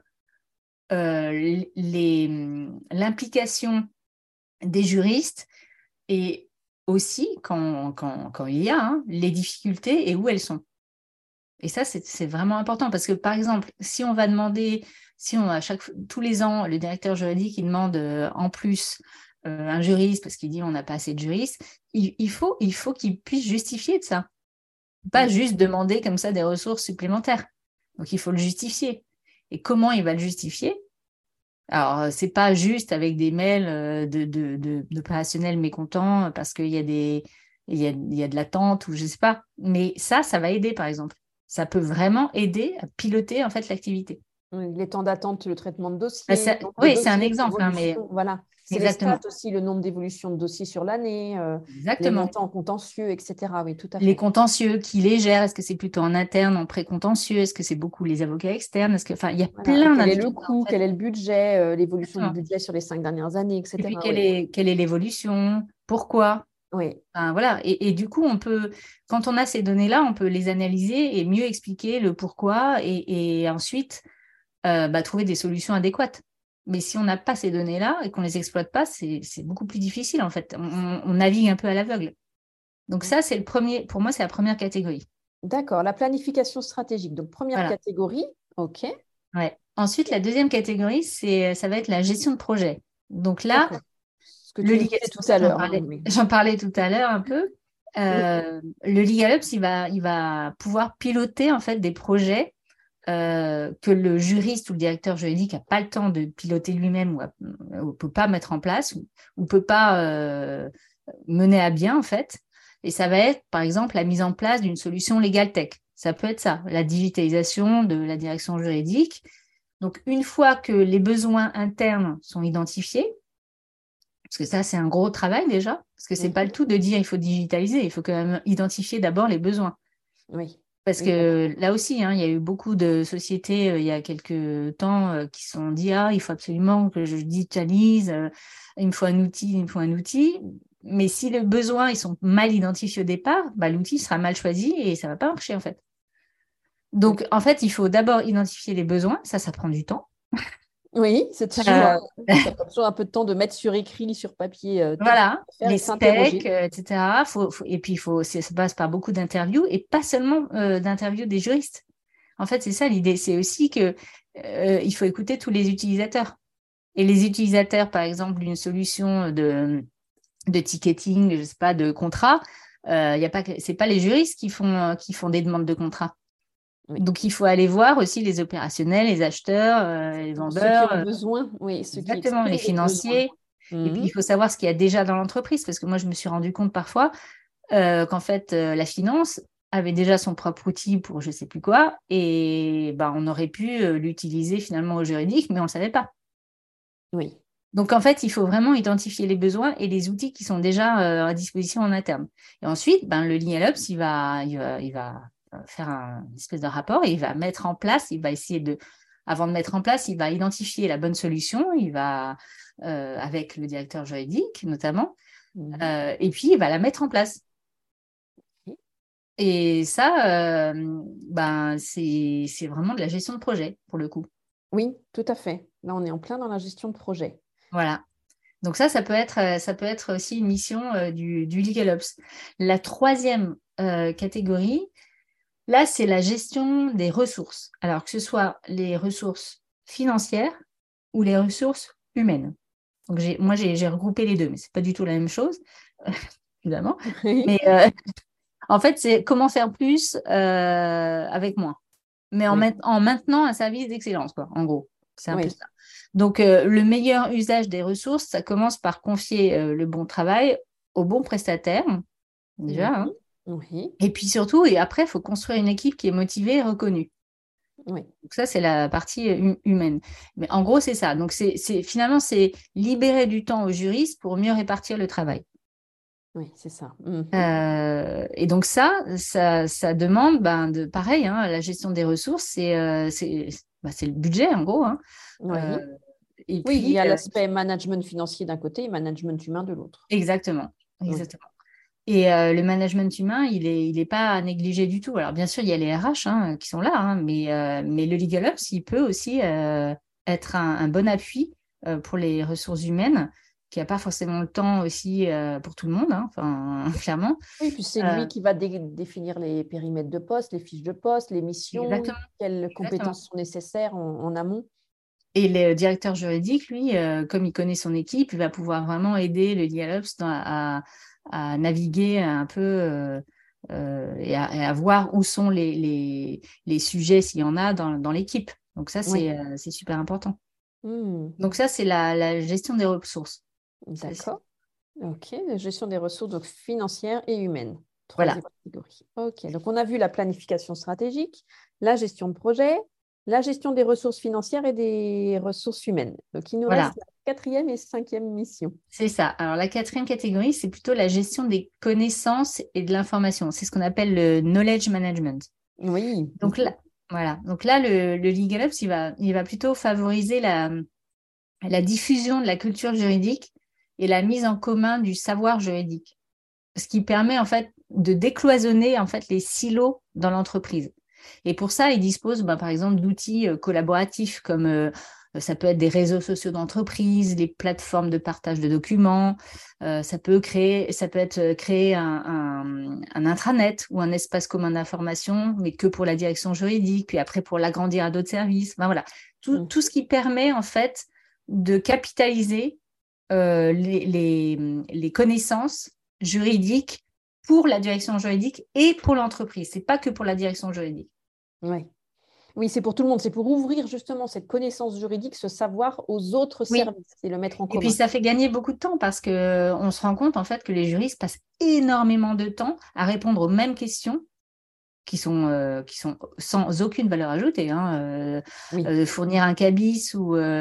B: l'implication des juristes et aussi, quand il y a, hein, les difficultés et où elles sont. Et ça, c'est vraiment important parce que, par exemple, si on va demander, si on, tous les ans, le directeur juridique, il demande en plus un juriste parce qu'il dit on n'a pas assez de juristes, il faut qu'il puisse justifier de ça. Pas
A: Mm.
B: juste demander comme ça des ressources supplémentaires. Donc, il faut le justifier. Et comment il va le justifier? Alors, c'est pas juste avec des mails d'opérationnels mécontents parce qu'il y a de l'attente ou je sais pas. Mais ça va aider, par exemple. ça peut vraiment aider à piloter en fait l'activité.
A: Oui, les temps d'attente, le traitement de dossiers, le nombre de
B: Oui, c'est un
A: dossiers,
B: exemple, hein, mais
A: l'évolution, voilà. C'est les stats
B: exactement.
A: aussi, le nombre d'évolutions de dossiers sur l'année, les
B: Exactement.
A: montants contentieux, etc. Oui, tout à
B: Les
A: fait.
B: contentieux, qui les gèrent? Est-ce que c'est plutôt en interne, en pré-contentieux? Est-ce que c'est beaucoup les avocats externes? Enfin, il y a
A: Voilà. Et
B: plein
A: quel est le
B: d'indicateurs en
A: coût,
B: fait.
A: quel est le budget, l'évolution du
B: Exactement.
A: budget sur les 5 dernières années,
B: Et puis,
A: etc.
B: quelle
A: Oui.
B: est l'évolution? Pourquoi?
A: Oui.
B: Enfin, voilà. Et du coup, quand on a ces données-là, on peut les analyser et mieux expliquer le pourquoi et ensuite trouver des solutions adéquates. Mais si on n'a pas ces données-là et qu'on ne les exploite pas, c'est beaucoup plus difficile en fait. On navigue un peu à l'aveugle. Donc ça, c'est le premier, pour moi, c'est la première catégorie.
A: D'accord. La planification stratégique. Donc, première
B: Voilà.
A: catégorie. OK.
B: Ouais. Ensuite, la deuxième catégorie, ça va être la gestion de projet. Donc là,
A: D'accord. Ce que
B: le
A: tu nous
B: legal,
A: disais
B: c'est pour
A: tout
B: ça
A: à
B: que j'en
A: l'heure, hein,
B: parlais,
A: oui.
B: j'en parlais tout à l'heure un peu.
A: Oui.
B: Le Legal Ops, il va pouvoir piloter en fait des projets que le juriste ou le directeur juridique n'a pas le temps de piloter lui-même ou ne peut pas mettre en place ou ne peut pas mener à bien en fait. Et ça va être par exemple la mise en place d'une solution Legal Tech. Ça peut être ça, la digitalisation de la direction juridique. Donc une fois que les besoins internes sont identifiés, parce que ça c'est un gros travail déjà, parce que c'est pas le tout de dire il faut digitaliser, il faut quand même identifier d'abord les besoins.
A: Oui.
B: Parce
A: Oui, d'accord.
B: que là aussi, hein, il y a eu beaucoup de sociétés il y a quelques temps qui se sont dit ah, il faut absolument que je digitalise, il me faut un outil, il me faut un outil. Mais si les besoins ils sont mal identifiés au départ, l'outil sera mal choisi et ça ne va pas marcher en fait.
A: Oui,
B: Donc en fait, il faut d'abord identifier les besoins, ça prend du temps.
A: oui, c'est toujours,
B: Euh,
A: ça prend toujours un peu de temps de mettre sur écrit, sur papier, tout ce qu'il
B: voilà,
A: faut faire
B: les
A: et
B: specs,
A: s'interroger.
B: etc. Et puis ça passe par beaucoup d'interviews et pas seulement d'interviews des juristes. En fait, c'est ça l'idée. C'est aussi que il faut écouter tous les utilisateurs. Et les utilisateurs, par exemple, d'une solution de ticketing, je sais pas, de contrat, y a pas, c'est pas les juristes qui font des demandes de contrat.
A: Oui.
B: Donc, il faut aller voir aussi les opérationnels, les acheteurs, les
A: Ceux qui
B: vendeurs,
A: ont besoin, oui, ceux qui
B: exactement, les
A: expriment des besoins.
B: financiers. Et puis,
A: Mhm.
B: il faut savoir ce qu'il y a déjà dans l'entreprise, parce que moi, je me suis rendu compte parfois qu'en fait, la finance avait déjà son propre outil pour je ne sais plus quoi, et on aurait pu l'utiliser finalement au juridique, mais on ne le savait pas.
A: Oui.
B: Donc, en fait, il faut vraiment identifier les besoins et les outils qui sont déjà à disposition en interne. Et ensuite, le Legal Ops, il va faire une espèce de rapport et il va mettre en place, il va essayer avant de mettre en place, il va identifier la bonne solution, il va, avec le directeur juridique notamment,
A: Mhm.
B: et puis il va la mettre en place. Et ça, c'est vraiment de la gestion de projet, pour le coup.
A: Oui, tout à fait. Là, on est en plein dans la gestion de projet.
B: Voilà. Donc ça peut être aussi une mission du Legal Ops. La troisième catégorie, là, c'est la gestion des ressources. Alors que ce soit les ressources financières ou les ressources humaines. Donc j'ai regroupé les deux, mais c'est pas du tout la même chose, évidemment.
A: Oui.
B: Mais en fait, c'est comment faire plus avec moins. Mais
A: Oui.
B: en maintenant un service d'excellence, quoi, en gros. C'est un peu
A: Oui.
B: ça. Donc, le meilleur usage des ressources, ça commence par confier le bon travail au bon prestataire, déjà,
A: Mhm.
B: hein.
A: Oui.
B: Et puis surtout, et après, il faut construire une équipe qui est motivée et reconnue.
A: Oui.
B: Donc ça, c'est la partie humaine. Mais en gros, c'est ça. Donc, finalement, c'est libérer du temps aux juristes pour mieux répartir le travail.
A: Oui, c'est ça. Mhm.
B: Et donc ça demande pareil, hein, la gestion des ressources, c'est le budget en gros, hein. Euh,
A: Oui.
B: et
A: Oui, il
B: puis,
A: y a l'aspect management financier d'un côté et management humain de l'autre.
B: exactement,
A: Oui.
B: exactement. Et le management humain, il est pas à négliger du tout. Alors bien sûr, il y a les RH qui sont là, hein, mais le Legal Ops, il peut aussi être un bon appui pour les ressources humaines, qui n'a pas forcément le temps aussi pour tout le monde, hein, enfin, clairement.
A: Oui, puis c'est
B: Euh,
A: lui qui va définir les périmètres de poste, les fiches de poste, les missions,
B: exactement,
A: quelles
B: exactement.
A: compétences sont nécessaires en amont.
B: Et le directeur juridique, lui, comme il connaît son équipe, il va pouvoir vraiment aider le DLOps à naviguer un peu et à voir où sont les sujets, s'il y en a, dans l'équipe. Donc ça,
A: Oui.
B: c'est super important.
A: Hmm.
B: Donc ça, c'est la gestion des ressources. Ça,
A: D'accord. OK. La gestion des ressources donc financières et humaines.
B: Voilà.
A: Troisième catégorie. OK. Donc, on a vu la planification stratégique, la gestion de projet, la gestion des ressources financières et des ressources humaines. Donc, il nous
B: Voilà.
A: reste la quatrième et cinquième mission.
B: C'est ça. Alors, la quatrième catégorie, c'est plutôt la gestion des connaissances et de l'information. C'est ce qu'on appelle le knowledge management.
A: Oui.
B: Donc là, voilà. Donc là, le Legal Ops, il va plutôt favoriser la diffusion de la culture juridique et la mise en commun du savoir juridique. Ce qui permet en fait de décloisonner en fait les silos dans l'entreprise. Et pour ça, il dispose par exemple d'outils collaboratifs comme ça peut être des réseaux sociaux d'entreprise, les plateformes de partage de documents. Ça peut être créer un intranet ou un espace commun d'information, mais que pour la direction juridique, puis après pour l'agrandir à d'autres services. Voilà, tout ce qui permet en fait de capitaliser les connaissances juridiques pour la direction juridique et pour l'entreprise. C'est pas que pour la direction juridique.
A: Ouais. Oui, c'est pour tout le monde. C'est pour ouvrir justement cette connaissance juridique, ce savoir aux autres
B: Oui.
A: services et le mettre en
B: Et
A: commun.
B: puis ça fait gagner beaucoup de temps parce que on se rend compte en fait que les juristes passent énormément de temps à répondre aux mêmes questions qui sont sans aucune valeur ajoutée.
A: Oui.
B: Fournir un cabis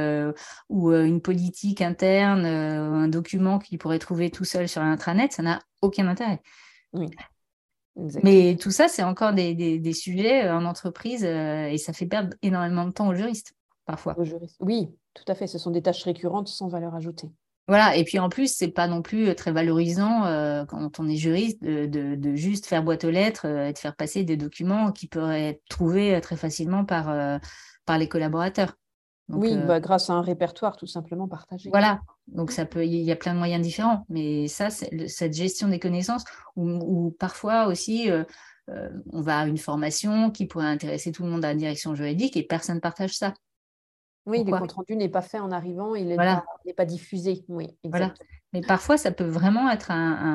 B: ou une politique interne, un document qu'ils pourraient trouver tout seul sur l'intranet, ça n'a aucun intérêt.
A: Oui. Exactement.
B: Mais tout ça, c'est encore des sujets en entreprise et ça fait perdre énormément de temps aux juristes, parfois.
A: Aux juristes. Oui, tout à fait. Ce sont des tâches récurrentes sans valeur ajoutée.
B: Voilà, et puis en plus, c'est pas non plus très valorisant quand on est juriste de juste faire boîte aux lettres et de faire passer des documents qui pourraient être trouvés très facilement par les collaborateurs. Donc,
A: Oui, grâce à un répertoire tout simplement partagé.
B: voilà, donc il y a plein de moyens différents, mais ça, cette gestion des connaissances, ou parfois aussi, on va à une formation qui pourrait intéresser tout le monde à la direction juridique et personne ne partage ça.
A: Oui, le
B: Pourquoi?
A: compte rendu n'est pas fait en arrivant, il
B: Voilà.
A: n'est pas diffusé. Oui,
B: Voilà.
A: exact.
B: Mais parfois, ça peut vraiment être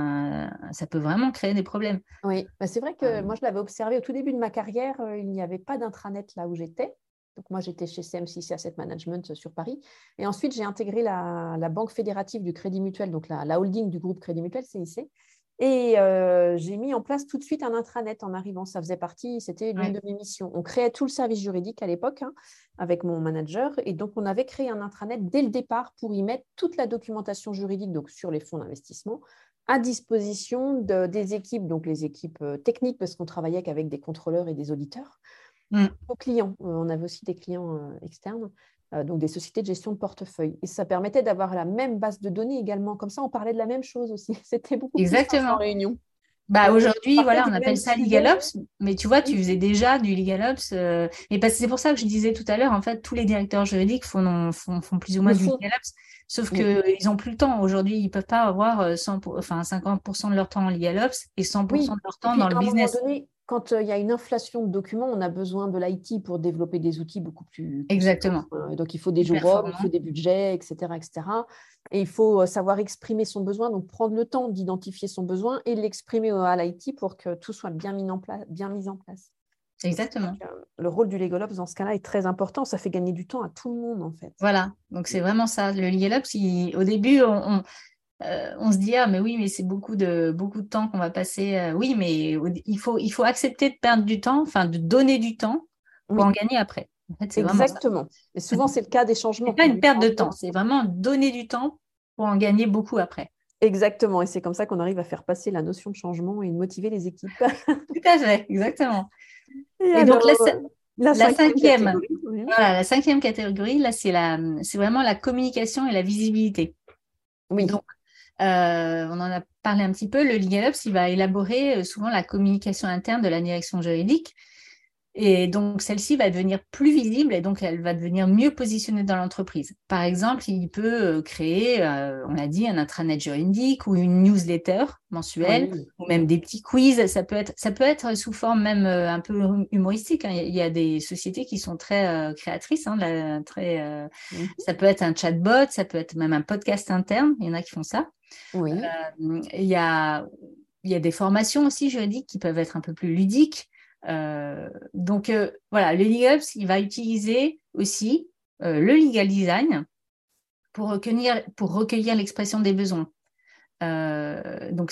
B: ça peut vraiment créer des problèmes.
A: Oui, c'est vrai que moi, je l'avais observé au tout début de ma carrière, il n'y avait pas d'intranet là où j'étais. Donc, moi, j'étais chez CM6 Asset Management sur Paris. Et ensuite, j'ai intégré la Banque fédérative du Crédit Mutuel, donc la holding du groupe Crédit Mutuel, CIC. Et j'ai mis en place tout de suite un intranet en arrivant. Ça faisait partie, c'était l'une de mes missions. On créait tout le service juridique à l'époque avec mon manager. Et donc, on avait créé un intranet dès le départ pour y mettre toute la documentation juridique donc sur les fonds d'investissement à disposition des équipes, donc les équipes techniques, parce qu'on travaillait avec des contrôleurs et des auditeurs, aux clients. On avait aussi des clients externes, donc des sociétés de gestion de portefeuille. Et ça permettait d'avoir la même base de données également. Comme ça, on parlait de la même chose aussi. C'était beaucoup plus simple en
B: Exactement.
A: réunion.
B: Aujourd'hui,
A: Partait
B: on
A: du
B: appelle
A: même
B: ça
A: sujet.
B: LegalOps, mais tu vois, tu faisais déjà du LegalOps. Et c'est pour ça que je disais tout à l'heure, en fait, tous les directeurs juridiques font plus ou moins
A: Le
B: du
A: fond.
B: LegalOps, sauf qu'ils n'ont plus le temps. Aujourd'hui, ils ne peuvent pas avoir 50% de leur temps en LegalOps et 100%
A: Oui,
B: de leur
A: et
B: temps
A: puis
B: dans le
A: à un moment
B: business.
A: donné, quand il y a une inflation de documents, on a besoin de l'IT pour développer des outils beaucoup plus conséquents.
B: Exactement.
A: Donc, il faut des
B: Plus
A: jours, il
B: performant.
A: faut des budgets, etc., etc. Et il faut savoir exprimer son besoin, donc prendre le temps d'identifier son besoin et l'exprimer à l'IT pour que tout soit bien mis en place.
B: Exactement.
A: Donc, le rôle du LegalOps dans ce cas-là est très important. Ça fait gagner du temps à tout le monde, en fait.
B: Voilà. Donc, c'est vraiment ça. Le LegalOps, au début, on se dit, ah, mais oui, mais c'est beaucoup de temps qu'on va passer. Oui, mais il faut accepter de perdre du temps, enfin, de donner du temps pour
A: Oui,
B: en gagner après. En fait, c'est vraiment ça.
A: exactement. Et souvent, c'est le cas des changements.
B: C'est pas une
A: Du
B: perte de
A: changement.
B: temps, c'est vraiment donner du temps pour en gagner beaucoup après.
A: Exactement. Et c'est comme ça qu'on arrive à faire passer la notion de changement et de motiver les équipes.
B: Tout à fait, exactement.
A: Et
B: Et donc,
A: alors, la
B: la
A: cinquième
B: cinquième,
A: catégorie. Oui.
B: voilà, la cinquième catégorie, là, c'est vraiment la communication et la visibilité.
A: Oui.
B: Donc, on en a parlé un petit peu, le LegalOps, il va élaborer souvent la communication interne de la direction juridique. Et donc, celle-ci va devenir plus visible et donc elle va devenir mieux positionnée dans l'entreprise. Par exemple, il peut créer, on l'a dit, un intranet juridique ou une newsletter mensuelle
A: Oui.
B: ou même des petits quiz. Ça peut être sous forme même un peu humoristique. Il y a des sociétés qui sont très créatrices. Ça peut être un chatbot, ça peut être même un podcast interne. Il y en a qui font ça.
A: Oui.
B: Il y a des formations aussi juridiques qui peuvent être un peu plus ludiques. Donc, voilà, le LegalOps, il va utiliser aussi le legal design pour recueillir l'expression des besoins. Donc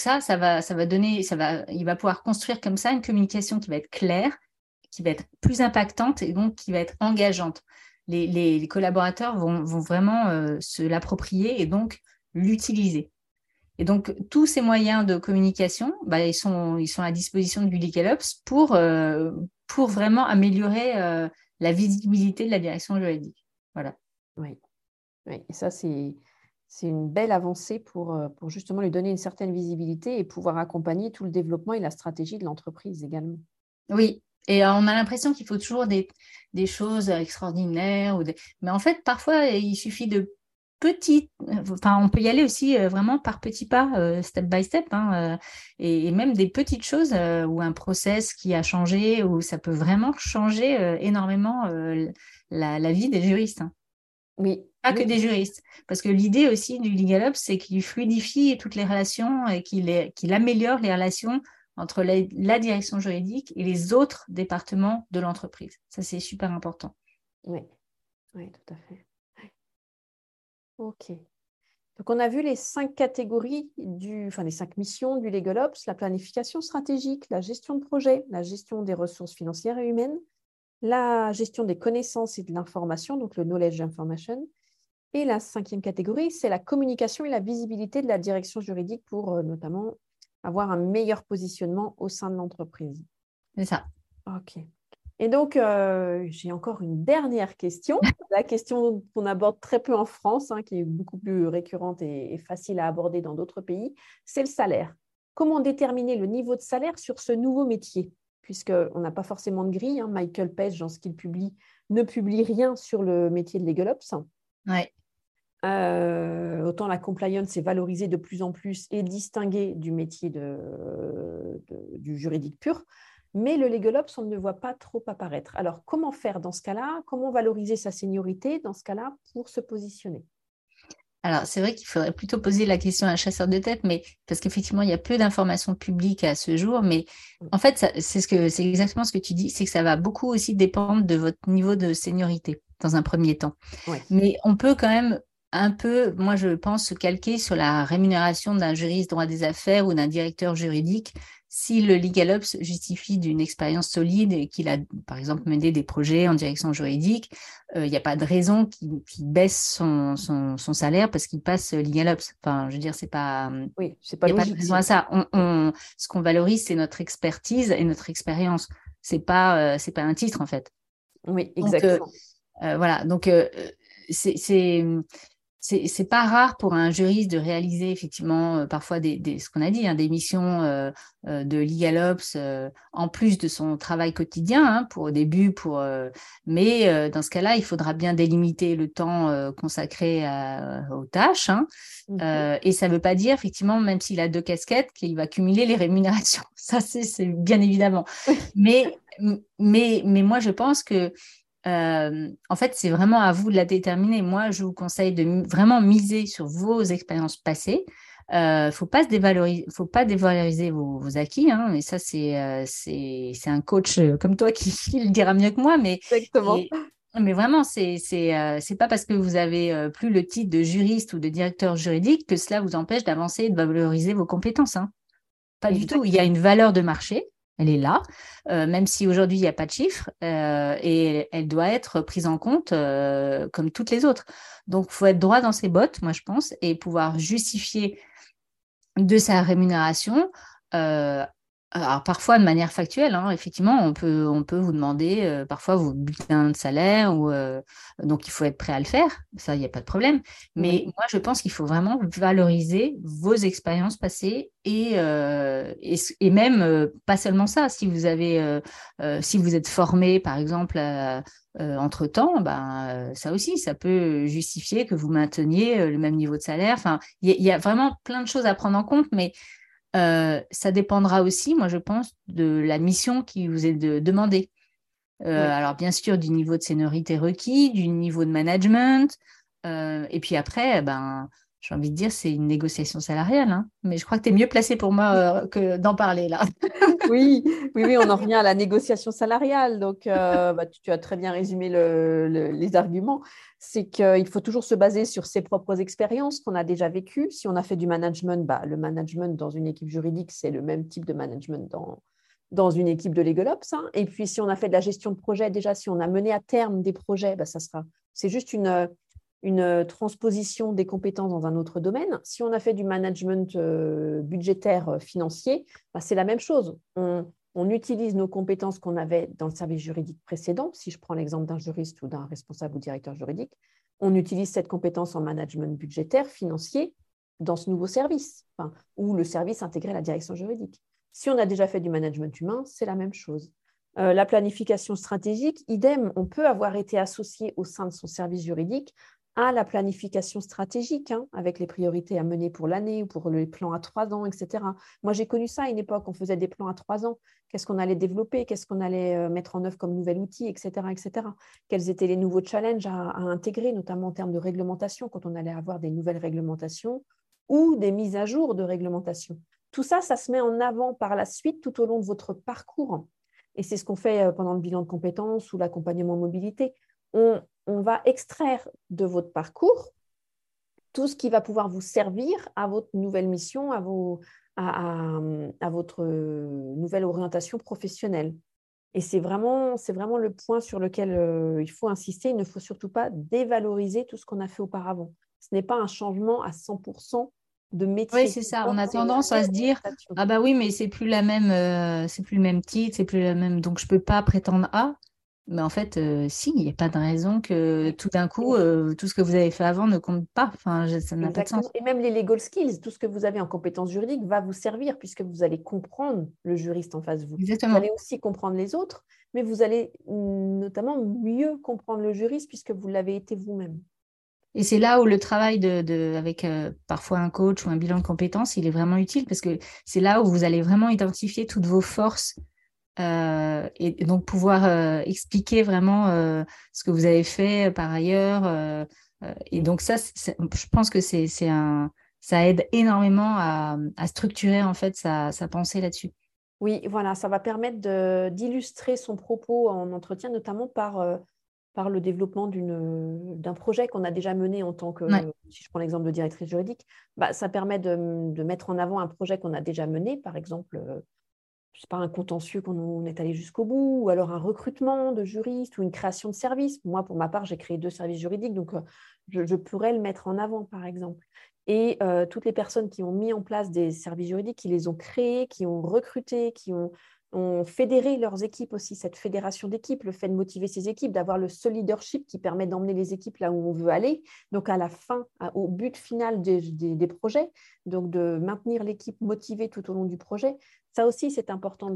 B: il va pouvoir construire comme ça une communication qui va être claire, qui va être plus impactante et donc qui va être engageante. Les collaborateurs vont vraiment se l'approprier et donc l'utiliser. Et donc, tous ces moyens de communication, ils sont à disposition du LegalOps pour vraiment améliorer la visibilité de la direction juridique. Voilà.
A: Oui, oui. Et ça, c'est une belle avancée pour justement lui donner une certaine visibilité et pouvoir accompagner tout le développement et la stratégie de l'entreprise également.
B: Oui, et on a l'impression qu'il faut toujours des choses extraordinaires. Mais en fait, parfois, il suffit de on peut y aller aussi vraiment par petits pas, step by step, hein, et même des petites choses ou un process qui a changé, où ça peut vraiment changer énormément la vie des juristes. Hein.
A: Oui.
B: Pas que des juristes. Parce que l'idée aussi du LegalOps, c'est qu'il fluidifie toutes les relations et qu'il améliore les relations entre la direction juridique et les autres départements de l'entreprise. Ça, c'est super important.
A: Oui, oui, tout à fait. OK. Donc, on a vu les 5 catégories, les 5 missions du LegalOps: la planification stratégique, la gestion de projet, la gestion des ressources financières et humaines, la gestion des connaissances et de l'information, donc le knowledge information. Et la 5e catégorie, c'est la communication et la visibilité de la direction juridique pour notamment avoir un meilleur positionnement au sein de l'entreprise.
B: C'est ça.
A: OK. Et donc, j'ai encore une dernière question, la question qu'on aborde très peu en France, hein, qui est beaucoup plus récurrente et facile à aborder dans d'autres pays, c'est le salaire. Comment déterminer le niveau de salaire sur ce nouveau métier? Puisqu'on n'a pas forcément de grille, hein. Michael Page, dans ce qu'il publie, ne publie rien sur le métier de LegalOps.
B: Ouais.
A: Autant la compliance est valorisée de plus en plus et distinguée du métier du juridique pur. Mais le LegalOps, on ne le voit pas trop apparaître. Alors, comment faire dans ce cas-là? Comment valoriser sa seniorité dans ce cas-là pour se positionner?
B: Alors, c'est vrai qu'il faudrait plutôt poser la question à un chasseur de tête, mais parce qu'effectivement, il y a peu d'informations publiques à ce jour. Mais en fait, c'est exactement ce que tu dis, c'est que ça va beaucoup aussi dépendre de votre niveau de seniorité dans un premier temps.
A: Ouais.
B: Mais on peut quand même un peu, moi je pense, se calquer sur la rémunération d'un juriste droit des affaires ou d'un directeur juridique si le LegalOps justifie d'une expérience solide et qu'il a, par exemple, mené des projets en direction juridique. Il n'y a pas de raison qu'il baisse son salaire parce qu'il passe LegalOps. Enfin, je veux dire, c'est pas,
A: oui, c'est pas
B: il n'y a
A: logique.
B: pas de raison à ça. Ce qu'on valorise, c'est notre expertise et notre expérience. C'est pas un titre, en fait.
A: Oui, exactement.
B: Donc, voilà. Donc, c'est pas rare pour un juriste de réaliser effectivement parfois ce qu'on a dit, hein, des missions de LegalOps en plus de son travail quotidien, hein, pour au début, mais dans ce cas-là, il faudra bien délimiter le temps consacré aux tâches. Hein, et ça ne veut pas dire effectivement, même s'il a 2 casquettes, qu'il va cumuler les rémunérations. Ça, c'est bien évidemment. mais moi, je pense que en fait, c'est vraiment à vous de la déterminer. Moi, je vous conseille de vraiment miser sur vos expériences passées. Faut pas dévaloriser vos acquis. Hein, et ça, c'est un coach comme toi qui le dira mieux que moi.
A: Exactement.
B: Mais vraiment, c'est pas parce que vous avez plus le titre de juriste ou de directeur juridique que cela vous empêche d'avancer et de valoriser vos compétences. Hein. Pas du tout. Il y a une valeur de marché. Elle est là, même si aujourd'hui, il n'y a pas de chiffre, et elle doit être prise en compte comme toutes les autres. Donc, il faut être droit dans ses bottes, moi, je pense, et pouvoir justifier de sa rémunération. Alors, parfois, de manière factuelle, hein, effectivement, on peut vous demander parfois vos bulletins de salaire, donc il faut être prêt à le faire, ça, il n'y a pas de problème. Mais moi, je pense qu'il faut vraiment valoriser vos expériences passées et même, pas seulement ça, si vous êtes formé, par exemple, entre-temps, ça aussi, ça peut justifier que vous mainteniez le même niveau de salaire. Enfin, il y a vraiment plein de choses à prendre en compte, mais ça dépendra aussi, moi je pense, de la mission qui vous est demandée. Alors bien sûr, du niveau de seniorité requis, du niveau de management, et puis après, j'ai envie de dire, c'est une négociation salariale, hein. Mais je crois que tu es mieux placé pour moi que d'en parler là.
A: Oui, oui, oui, on en revient à la négociation salariale. Donc, tu as très bien résumé les arguments. C'est qu'il faut toujours se baser sur ses propres expériences qu'on a déjà vécues. Si on a fait du management, le management dans une équipe juridique, c'est le même type de management dans une équipe de Legal Ops, hein. Et puis, si on a fait de la gestion de projet, déjà, si on a mené à terme des projets, c'est juste une transposition des compétences dans un autre domaine. Si on a fait du management budgétaire financier, c'est la même chose. On utilise nos compétences qu'on avait dans le service juridique précédent. Si je prends l'exemple d'un juriste ou d'un responsable ou directeur juridique, on utilise cette compétence en management budgétaire financier dans ce nouveau service, ou le service intégré à la direction juridique. Si on a déjà fait du management humain, c'est la même chose. La planification stratégique, idem, on peut avoir été associé au sein de son service juridique à la planification stratégique, hein, avec les priorités à mener pour l'année ou pour les plans à 3 ans, etc. Moi, j'ai connu ça à une époque, on faisait des plans à 3 ans. Qu'est-ce qu'on allait développer, qu'est-ce qu'on allait mettre en œuvre comme nouvel outil, etc., etc. Quels étaient les nouveaux challenges à intégrer, notamment en termes de réglementation, quand on allait avoir des nouvelles réglementations ou des mises à jour de réglementation. Tout ça, ça se met en avant par la suite tout au long de votre parcours. Et c'est ce qu'on fait pendant le bilan de compétences ou l'accompagnement mobilité. On va extraire de votre parcours tout ce qui va pouvoir vous servir à votre nouvelle mission, à votre nouvelle orientation professionnelle. Et c'est vraiment le point sur lequel il faut insister. Il ne faut surtout pas dévaloriser tout ce qu'on a fait auparavant. Ce n'est pas un changement à 100% de
B: Oui,
A: métier.
B: c'est ça. On a tendance à se dire, ah bah oui, mais c'est plus c'est plus le même titre, c'est plus la même, donc je peux pas prétendre à. Mais en fait, si, il n'y a pas de raison que tout d'un coup, tout ce que vous avez fait avant ne compte pas. Enfin, ça n'a pas de
A: Exactement.
B: sens.
A: Et même les legal skills, tout ce que vous avez en compétences juridiques va vous servir puisque vous allez comprendre le juriste en face de vous. Vous
B: Exactement.
A: allez aussi comprendre les autres, mais vous allez notamment mieux comprendre le juriste puisque vous l'avez été vous-même.
B: Et c'est là où le travail avec parfois un coach ou un bilan de compétences, il est vraiment utile parce que c'est là où vous allez vraiment identifier toutes vos forces et donc pouvoir expliquer vraiment ce que vous avez fait par ailleurs. Et donc ça, je pense que ça aide énormément à structurer en fait sa pensée là-dessus.
A: Oui, voilà, ça va permettre d'illustrer son propos en entretien, notamment par le développement d'un projet qu'on a déjà mené en tant
B: Ouais.
A: que, si je prends l'exemple de directrice juridique, ça permet de mettre en avant un projet qu'on a déjà mené, par exemple, je sais pas, un contentieux qu'on est allé jusqu'au bout, ou alors un recrutement de juristes ou une création de services. Moi, pour ma part, j'ai créé 2 services juridiques, donc je pourrais le mettre en avant, par exemple. Et toutes les personnes qui ont mis en place des services juridiques, qui les ont créés, qui ont recruté, ont fédéré leurs équipes aussi, cette fédération d'équipes, le fait de motiver ces équipes, d'avoir ce leadership qui permet d'emmener les équipes là où on veut aller. Donc, à la fin, au but final des projets, donc de maintenir l'équipe motivée tout au long du projet. Ça aussi, c'est important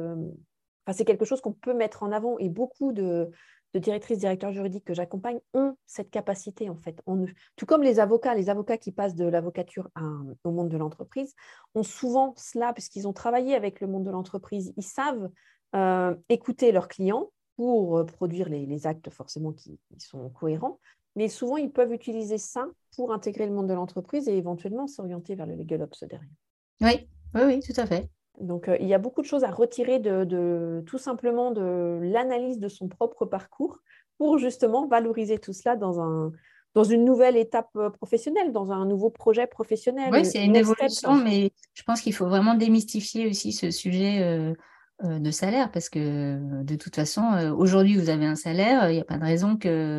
A: c'est quelque chose qu'on peut mettre en avant et beaucoup de directrices, directeurs juridiques que j'accompagne ont cette capacité en fait. Tout comme les avocats qui passent de l'avocature au monde de l'entreprise ont souvent cela puisqu'ils ont travaillé avec le monde de l'entreprise. Ils savent écouter leurs clients pour produire les actes forcément qui sont cohérents, mais souvent ils peuvent utiliser ça pour intégrer le monde de l'entreprise et éventuellement s'orienter vers le legal ops derrière.
B: Oui, oui, oui, tout à fait.
A: Donc, il y a beaucoup de choses à retirer tout simplement de l'analyse de son propre parcours pour justement valoriser tout cela dans une nouvelle étape professionnelle, dans un nouveau projet
B: Oui,
A: professionnel,
B: c'est une
A: next step.
B: évolution, mais je pense qu'il faut vraiment démystifier aussi ce sujet de salaire parce que de toute façon, aujourd'hui, vous avez un salaire, il n'y a pas de raison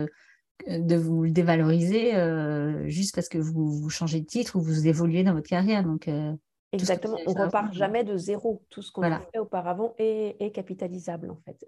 B: de vous le dévaloriser juste parce que vous changez de titre ou vous évoluez dans votre carrière. Donc, tout ce que vous
A: Exactement,
B: avez
A: on
B: fait avant,
A: repart jamais de zéro. Tout ce qu'on a
B: voilà.
A: fait auparavant est capitalisable en fait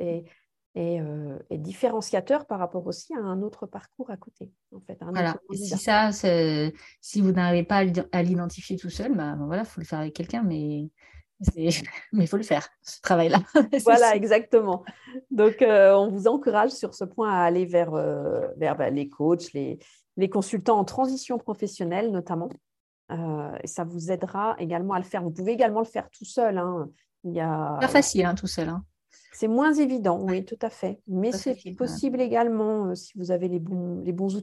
A: et différenciateur par rapport aussi à un autre parcours à côté, en fait, à un autre
B: Voilà. Et
A: candidat.
B: si vous n'arrivez pas à l'identifier tout seul, bah, voilà, faut le faire avec quelqu'un, mais il faut le faire, ce travail-là. C'est
A: Voilà,
B: sûr.
A: exactement. Donc, on vous encourage sur ce point à aller vers les coachs, les consultants en transition professionnelle notamment. Et ça vous aidera également à le faire. Vous pouvez également le faire tout seul, hein.
B: Pas facile, hein, tout seul, hein.
A: C'est moins évident,
B: Ouais,
A: oui, tout à fait. Mais
B: pas
A: c'est
B: facile.
A: possible également si vous avez les bons outils.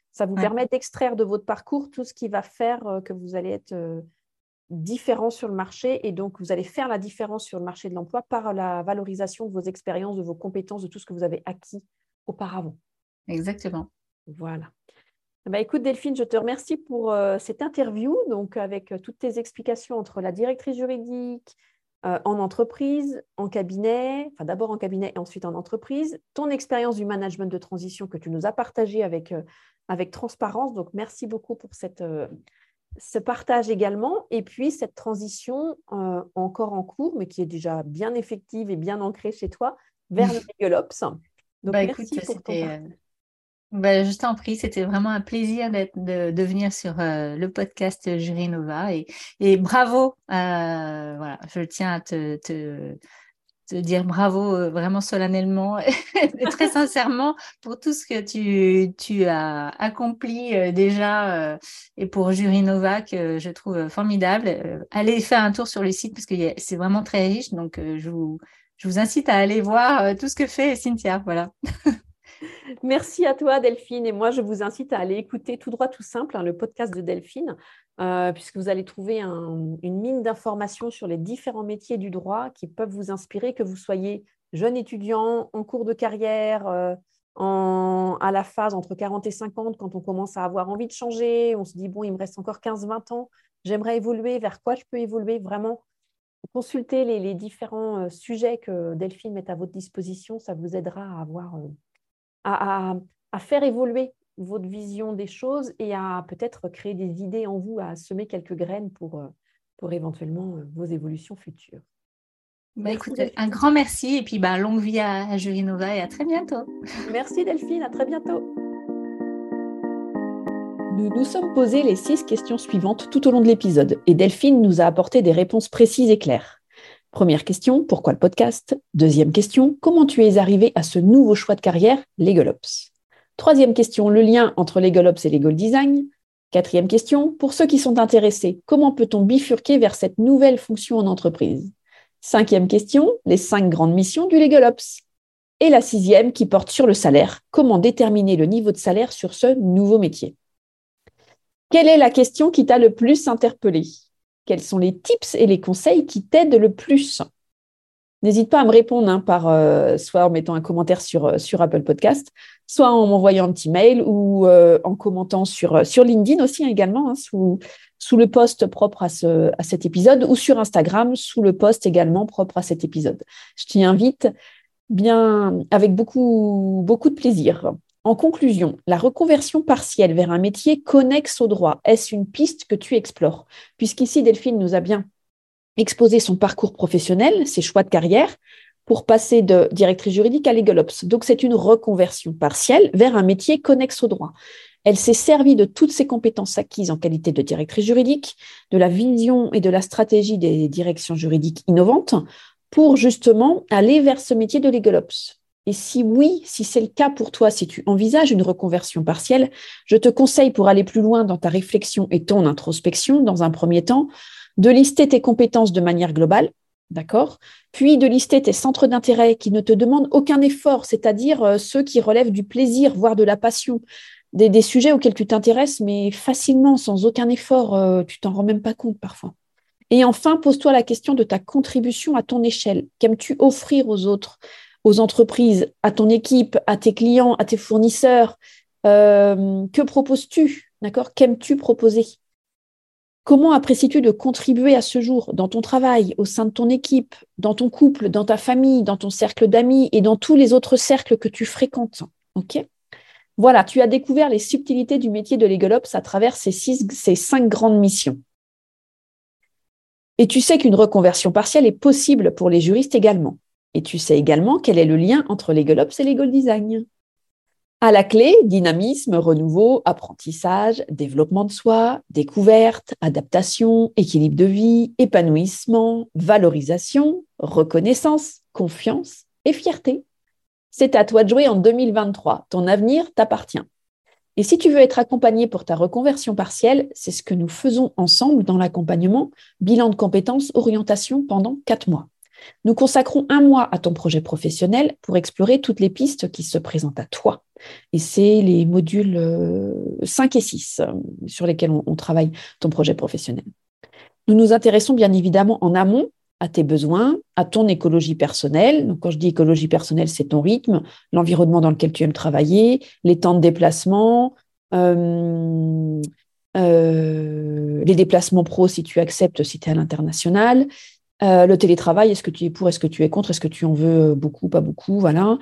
A: Ça vous permet d'extraire de votre parcours tout ce qui va faire que vous allez être différent sur le marché et donc vous allez faire la différence sur le marché de l'emploi par la valorisation de vos expériences, de vos compétences, de tout ce que vous avez acquis auparavant.
B: Exactement.
A: Voilà. Écoute Delphine, je te remercie pour cette interview, donc avec toutes tes explications entre la directrice juridique, en entreprise, en cabinet, enfin d'abord en cabinet et ensuite en entreprise, ton expérience du management de transition que tu nous as partagé avec transparence. Donc merci beaucoup pour ce partage également, et puis cette transition encore en cours, mais qui est déjà bien effective et bien ancrée chez toi, vers le Legal Ops. Donc
B: Écoute,
A: merci pour ton partage.
B: je t'en prie, c'était vraiment un plaisir de venir sur le podcast Jury Nova et bravo, voilà, je tiens à te dire bravo vraiment solennellement et très sincèrement pour tout ce que tu as accompli déjà et pour Jury Nova que je trouve formidable. Allez faire un tour sur le site parce que c'est vraiment très riche, donc je vous incite à aller voir tout ce que fait Cynthia. Voilà.
A: Merci à toi, Delphine. Et moi, je vous incite à aller écouter Tout droit, tout simple, le podcast de Delphine, puisque vous allez trouver une mine d'informations sur les différents métiers du droit qui peuvent vous inspirer, que vous soyez jeune étudiant, en cours de carrière, à la phase entre 40 et 50, quand on commence à avoir envie de changer. On se dit, bon, il me reste encore 15-20 ans, j'aimerais évoluer, vers quoi je peux évoluer vraiment. Consultez les différents sujets que Delphine met à votre disposition, ça vous aidera à avoir... à faire évoluer votre vision des choses et à peut-être créer des idées en vous, à semer quelques graines pour éventuellement vos évolutions futures. Merci
B: Écoute,
A: Delphine.
B: un grand merci et puis longue vie à Jury Nova et à très bientôt.
A: Merci Delphine, à très bientôt. Nous nous sommes posé les 6 questions suivantes tout au long de l'épisode et Delphine nous a apporté des réponses précises et claires. Première question, pourquoi le podcast? Deuxième question, comment tu es arrivé à ce nouveau choix de carrière, Legal Ops? Troisième question, le lien entre Legal Ops et Legal Design. Quatrième question, pour ceux qui sont intéressés, comment peut-on bifurquer vers cette nouvelle fonction en entreprise? Cinquième question, les 5 grandes missions du Legal Ops. Et la 6e qui porte sur le salaire, comment déterminer le niveau de salaire sur ce nouveau métier? Quelle est la question qui t'a le plus interpellé? Quels sont les tips et les conseils qui t'aident le plus? N'hésite pas à me répondre soit en mettant un commentaire sur Apple Podcast, soit en m'envoyant un petit mail ou en commentant sur LinkedIn aussi également, sous le post propre à cet épisode, ou sur Instagram sous le post également propre à cet épisode. Je t'y invite bien avec beaucoup, beaucoup de plaisir. En conclusion, la reconversion partielle vers un métier connexe au droit, est-ce une piste que tu explores? Puisqu'ici, Delphine nous a bien exposé son parcours professionnel, ses choix de carrière, pour passer de directrice juridique à Legal Ops. Donc, c'est une reconversion partielle vers un métier connexe au droit. Elle s'est servie de toutes ses compétences acquises en qualité de directrice juridique, de la vision et de la stratégie des directions juridiques innovantes, pour justement aller vers ce métier de Legal Ops. Et si oui, si c'est le cas pour toi, si tu envisages une reconversion partielle, je te conseille pour aller plus loin dans ta réflexion et ton introspection, dans un premier temps, de lister tes compétences de manière globale, d'accord? Puis de lister tes centres d'intérêt qui ne te demandent aucun effort, c'est-à-dire ceux qui relèvent du plaisir, voire de la passion, des sujets auxquels tu t'intéresses, mais facilement, sans aucun effort, tu t'en rends même pas compte parfois. Et enfin, pose-toi la question de ta contribution à ton échelle. Qu'aimes-tu offrir aux autres, aux entreprises, à ton équipe, à tes clients, à tes fournisseurs? Que proposes-tu? D'accord? Qu'aimes-tu proposer? Comment apprécies-tu de contribuer à ce jour dans ton travail, au sein de ton équipe, dans ton couple, dans ta famille, dans ton cercle d'amis et dans tous les autres cercles que tu fréquentes? Ok? Voilà, tu as découvert les subtilités du métier de Legal Ops à travers ces 5 grandes missions. Et tu sais qu'une reconversion partielle est possible pour les juristes également. Et tu sais également quel est le lien entre Legal Ops et Legal Design. À la clé, dynamisme, renouveau, apprentissage, développement de soi, découverte, adaptation, équilibre de vie, épanouissement, valorisation, reconnaissance, confiance et fierté. C'est à toi de jouer en 2023. Ton avenir t'appartient. Et si tu veux être accompagné pour ta reconversion partielle, c'est ce que nous faisons ensemble dans l'accompagnement, bilan de compétences, orientation pendant 4 mois. Nous consacrons 1 mois à ton projet professionnel pour explorer toutes les pistes qui se présentent à toi. Et c'est les modules 5 et 6 sur lesquels on travaille ton projet professionnel. Nous nous intéressons bien évidemment en amont à tes besoins, à ton écologie personnelle. Donc, quand je dis écologie personnelle, c'est ton rythme, l'environnement dans lequel tu aimes travailler, les temps de déplacement, les déplacements pro si tu acceptes, si tu es à l'international, le télétravail, est-ce que tu es pour, est-ce que tu es contre, est-ce que tu en veux beaucoup, pas beaucoup, voilà.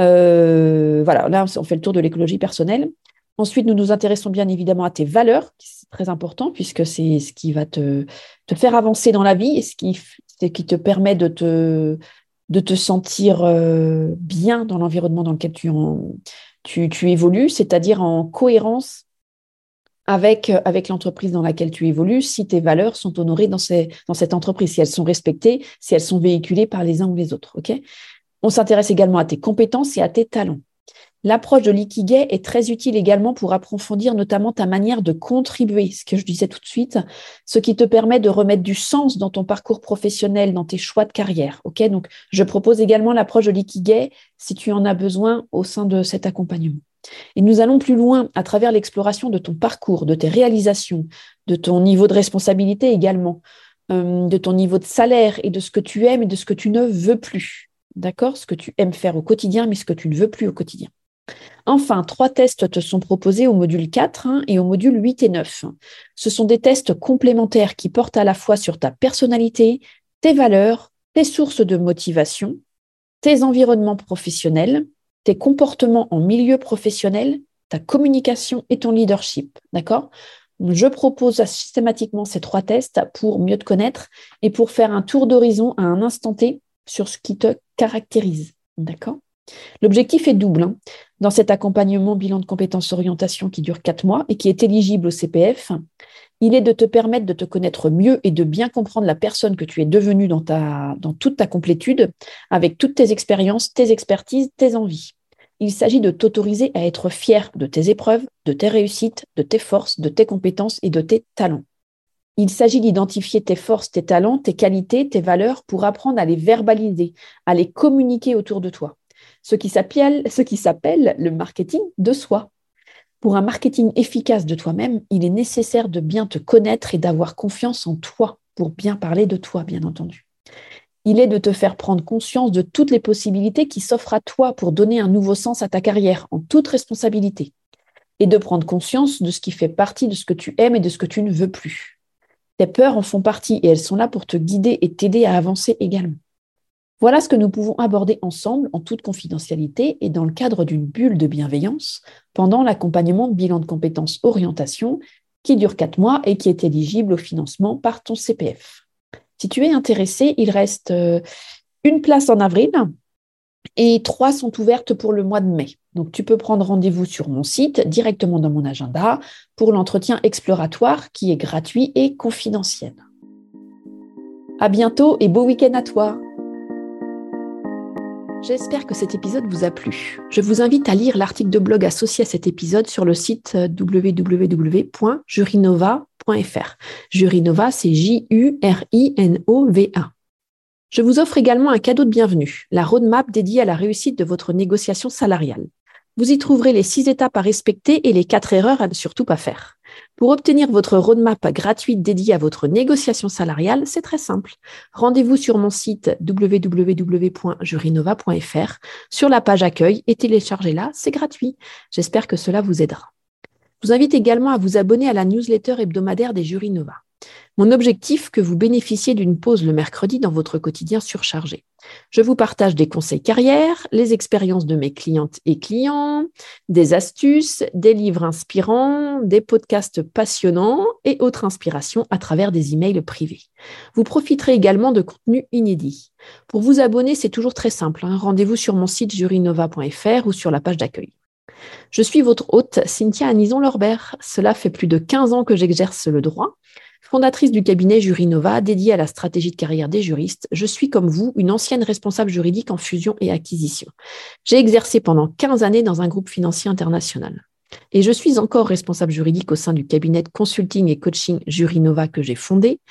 A: Voilà, là, on fait le tour de l'écologie personnelle. Ensuite, nous nous intéressons bien évidemment à tes valeurs, c'est très important puisque c'est ce qui va te faire avancer dans la vie et ce qui te permet de te sentir bien dans l'environnement dans lequel tu évolues, c'est-à-dire en cohérence avec l'entreprise dans laquelle tu évolues, si tes valeurs sont honorées dans cette entreprise, si elles sont respectées, si elles sont véhiculées par les uns ou les autres. Okay. On s'intéresse également à tes compétences et à tes talents. L'approche de l'ikigai est très utile également pour approfondir notamment ta manière de contribuer, ce que je disais tout de suite, ce qui te permet de remettre du sens dans ton parcours professionnel, dans tes choix de carrière. Okay. Donc, je propose également l'approche de l'ikigai si tu en as besoin au sein de cet accompagnement. Et nous allons plus loin à travers l'exploration de ton parcours, de tes réalisations, de ton niveau de responsabilité également, de ton niveau de salaire et de ce que tu aimes et de ce que tu ne veux plus. D'accord ? Ce que tu aimes faire au quotidien, mais ce que tu ne veux plus au quotidien. Enfin, 3 tests te sont proposés au module 4 et au module 8 et 9. Ce sont des tests complémentaires qui portent à la fois sur ta personnalité, tes valeurs, tes sources de motivation, tes environnements professionnels, tes comportements en milieu professionnel, ta communication et ton leadership. D'accord ? Je propose systématiquement ces 3 tests pour mieux te connaître et pour faire un tour d'horizon à un instant T sur ce qui te caractérise. D'accord ? L'objectif est double. Dans cet accompagnement bilan de compétences orientation qui dure 4 mois et qui est éligible au CPF, il est de te permettre de te connaître mieux et de bien comprendre la personne que tu es devenue dans toute ta complétude, avec toutes tes expériences, tes expertises, tes envies. Il s'agit de t'autoriser à être fier de tes épreuves, de tes réussites, de tes forces, de tes compétences et de tes talents. Il s'agit d'identifier tes forces, tes talents, tes qualités, tes valeurs pour apprendre à les verbaliser, à les communiquer autour de toi. Ce qui s'appelle le marketing de soi. Pour un marketing efficace de toi-même, il est nécessaire de bien te connaître et d'avoir confiance en toi pour bien parler de toi, bien entendu. Il est de te faire prendre conscience de toutes les possibilités qui s'offrent à toi pour donner un nouveau sens à ta carrière, en toute responsabilité, et de prendre conscience de ce qui fait partie de ce que tu aimes et de ce que tu ne veux plus. Tes peurs en font partie et elles sont là pour te guider et t'aider à avancer également. Voilà ce que nous pouvons aborder ensemble en toute confidentialité et dans le cadre d'une bulle de bienveillance pendant l'accompagnement de bilan de compétences orientation qui dure 4 mois et qui est éligible au financement par ton CPF. Si tu es intéressé, il reste 1 place en avril et 3 sont ouvertes pour le mois de mai. Donc, tu peux prendre rendez-vous sur mon site, directement dans mon agenda, pour l'entretien exploratoire qui est gratuit et confidentiel. À bientôt et beau week-end à toi! J'espère que cet épisode vous a plu. Je vous invite à lire l'article de blog associé à cet épisode sur le site www.jurinova.fr. Jurinova, c'est J-U-R-I-N-O-V-A. Je vous offre également un cadeau de bienvenue, la roadmap dédiée à la réussite de votre négociation salariale. Vous y trouverez les 6 étapes à respecter et les 4 erreurs à ne surtout pas faire. Pour obtenir votre roadmap gratuite dédiée à votre négociation salariale, c'est très simple. Rendez-vous sur mon site www.jurinova.fr sur la page accueil et téléchargez-la, c'est gratuit. J'espère que cela vous aidera. Je vous invite également à vous abonner à la newsletter hebdomadaire des Jurinova. Mon objectif, que vous bénéficiez d'une pause le mercredi dans votre quotidien surchargé. Je vous partage des conseils carrière, les expériences de mes clientes et clients, des astuces, des livres inspirants, des podcasts passionnants et autres inspirations à travers des emails privés. Vous profiterez également de contenus inédits. Pour vous abonner, c'est toujours très simple. Rendez-vous sur mon site jurinova.fr ou sur la page d'accueil. Je suis votre hôte, Cynthia Anison-Lorbert. Cela fait plus de 15 ans que j'exerce le droit. Fondatrice du cabinet Jurinova, dédié à la stratégie de carrière des juristes, je suis comme vous une ancienne responsable juridique en fusion et acquisition. J'ai exercé pendant 15 années dans un groupe financier international. Et je suis encore responsable juridique au sein du cabinet de consulting et coaching Jurinova que j'ai fondé.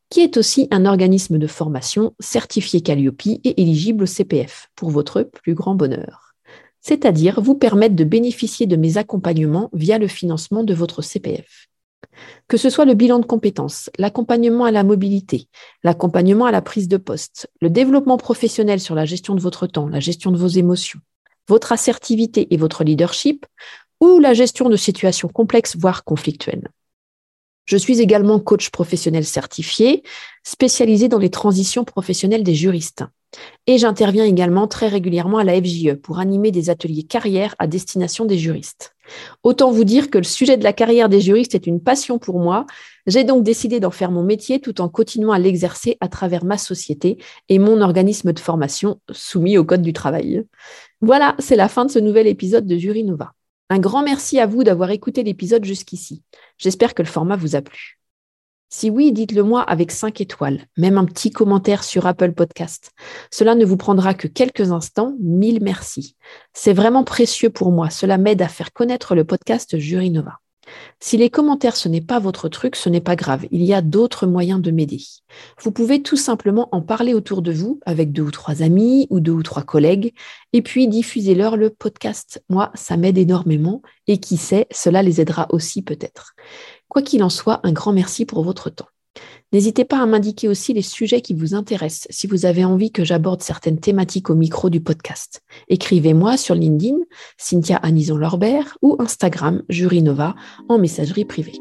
A: qui est aussi un organisme de formation certifié Calliope et éligible au CPF, pour votre plus grand bonheur. C'est-à-dire vous permettre de bénéficier de mes accompagnements via le financement de votre CPF. Que ce soit le bilan de compétences, l'accompagnement à la mobilité, l'accompagnement à la prise de poste, le développement professionnel sur la gestion de votre temps, la gestion de vos émotions, votre assertivité et votre leadership, ou la gestion de situations complexes, voire conflictuelles. Je suis également coach professionnel certifié, spécialisé dans les transitions professionnelles des juristes. Et j'interviens également très régulièrement à la FJE pour animer des ateliers carrière à destination des juristes. Autant vous dire que le sujet de la carrière des juristes est une passion pour moi. J'ai donc décidé d'en faire mon métier tout en continuant à l'exercer à travers ma société et mon organisme de formation soumis au Code du travail. Voilà, c'est la fin de ce nouvel épisode de Jury Nova. Un grand merci à vous d'avoir écouté l'épisode jusqu'ici. J'espère que le format vous a plu. Si oui, dites-le moi avec 5 étoiles, même un petit commentaire sur Apple Podcast. Cela ne vous prendra que quelques instants. 1000 merci. C'est vraiment précieux pour moi. Cela m'aide à faire connaître le podcast Jury Nova. Si les commentaires, ce n'est pas votre truc, ce n'est pas grave. Il y a d'autres moyens de m'aider. Vous pouvez tout simplement en parler autour de vous avec 2 ou 3 amis ou 2 ou 3 collègues et puis diffusez-leur le podcast. Moi, ça m'aide énormément et qui sait, cela les aidera aussi peut-être. Quoi qu'il en soit, un grand merci pour votre temps. N'hésitez pas à m'indiquer aussi les sujets qui vous intéressent si vous avez envie que j'aborde certaines thématiques au micro du podcast. Écrivez-moi sur LinkedIn, Cynthia Anison-Lorbert ou Instagram, Jury Nova, en messagerie privée.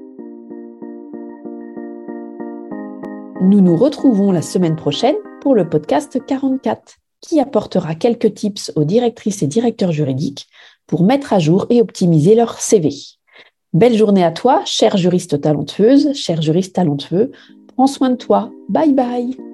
A: Nous nous retrouvons la semaine prochaine pour le podcast 44, qui apportera quelques tips aux directrices et directeurs juridiques pour mettre à jour et optimiser leur CV. Belle journée à toi, chère juriste talentueuse, cher juriste talentueux. Prends soin de toi. Bye bye.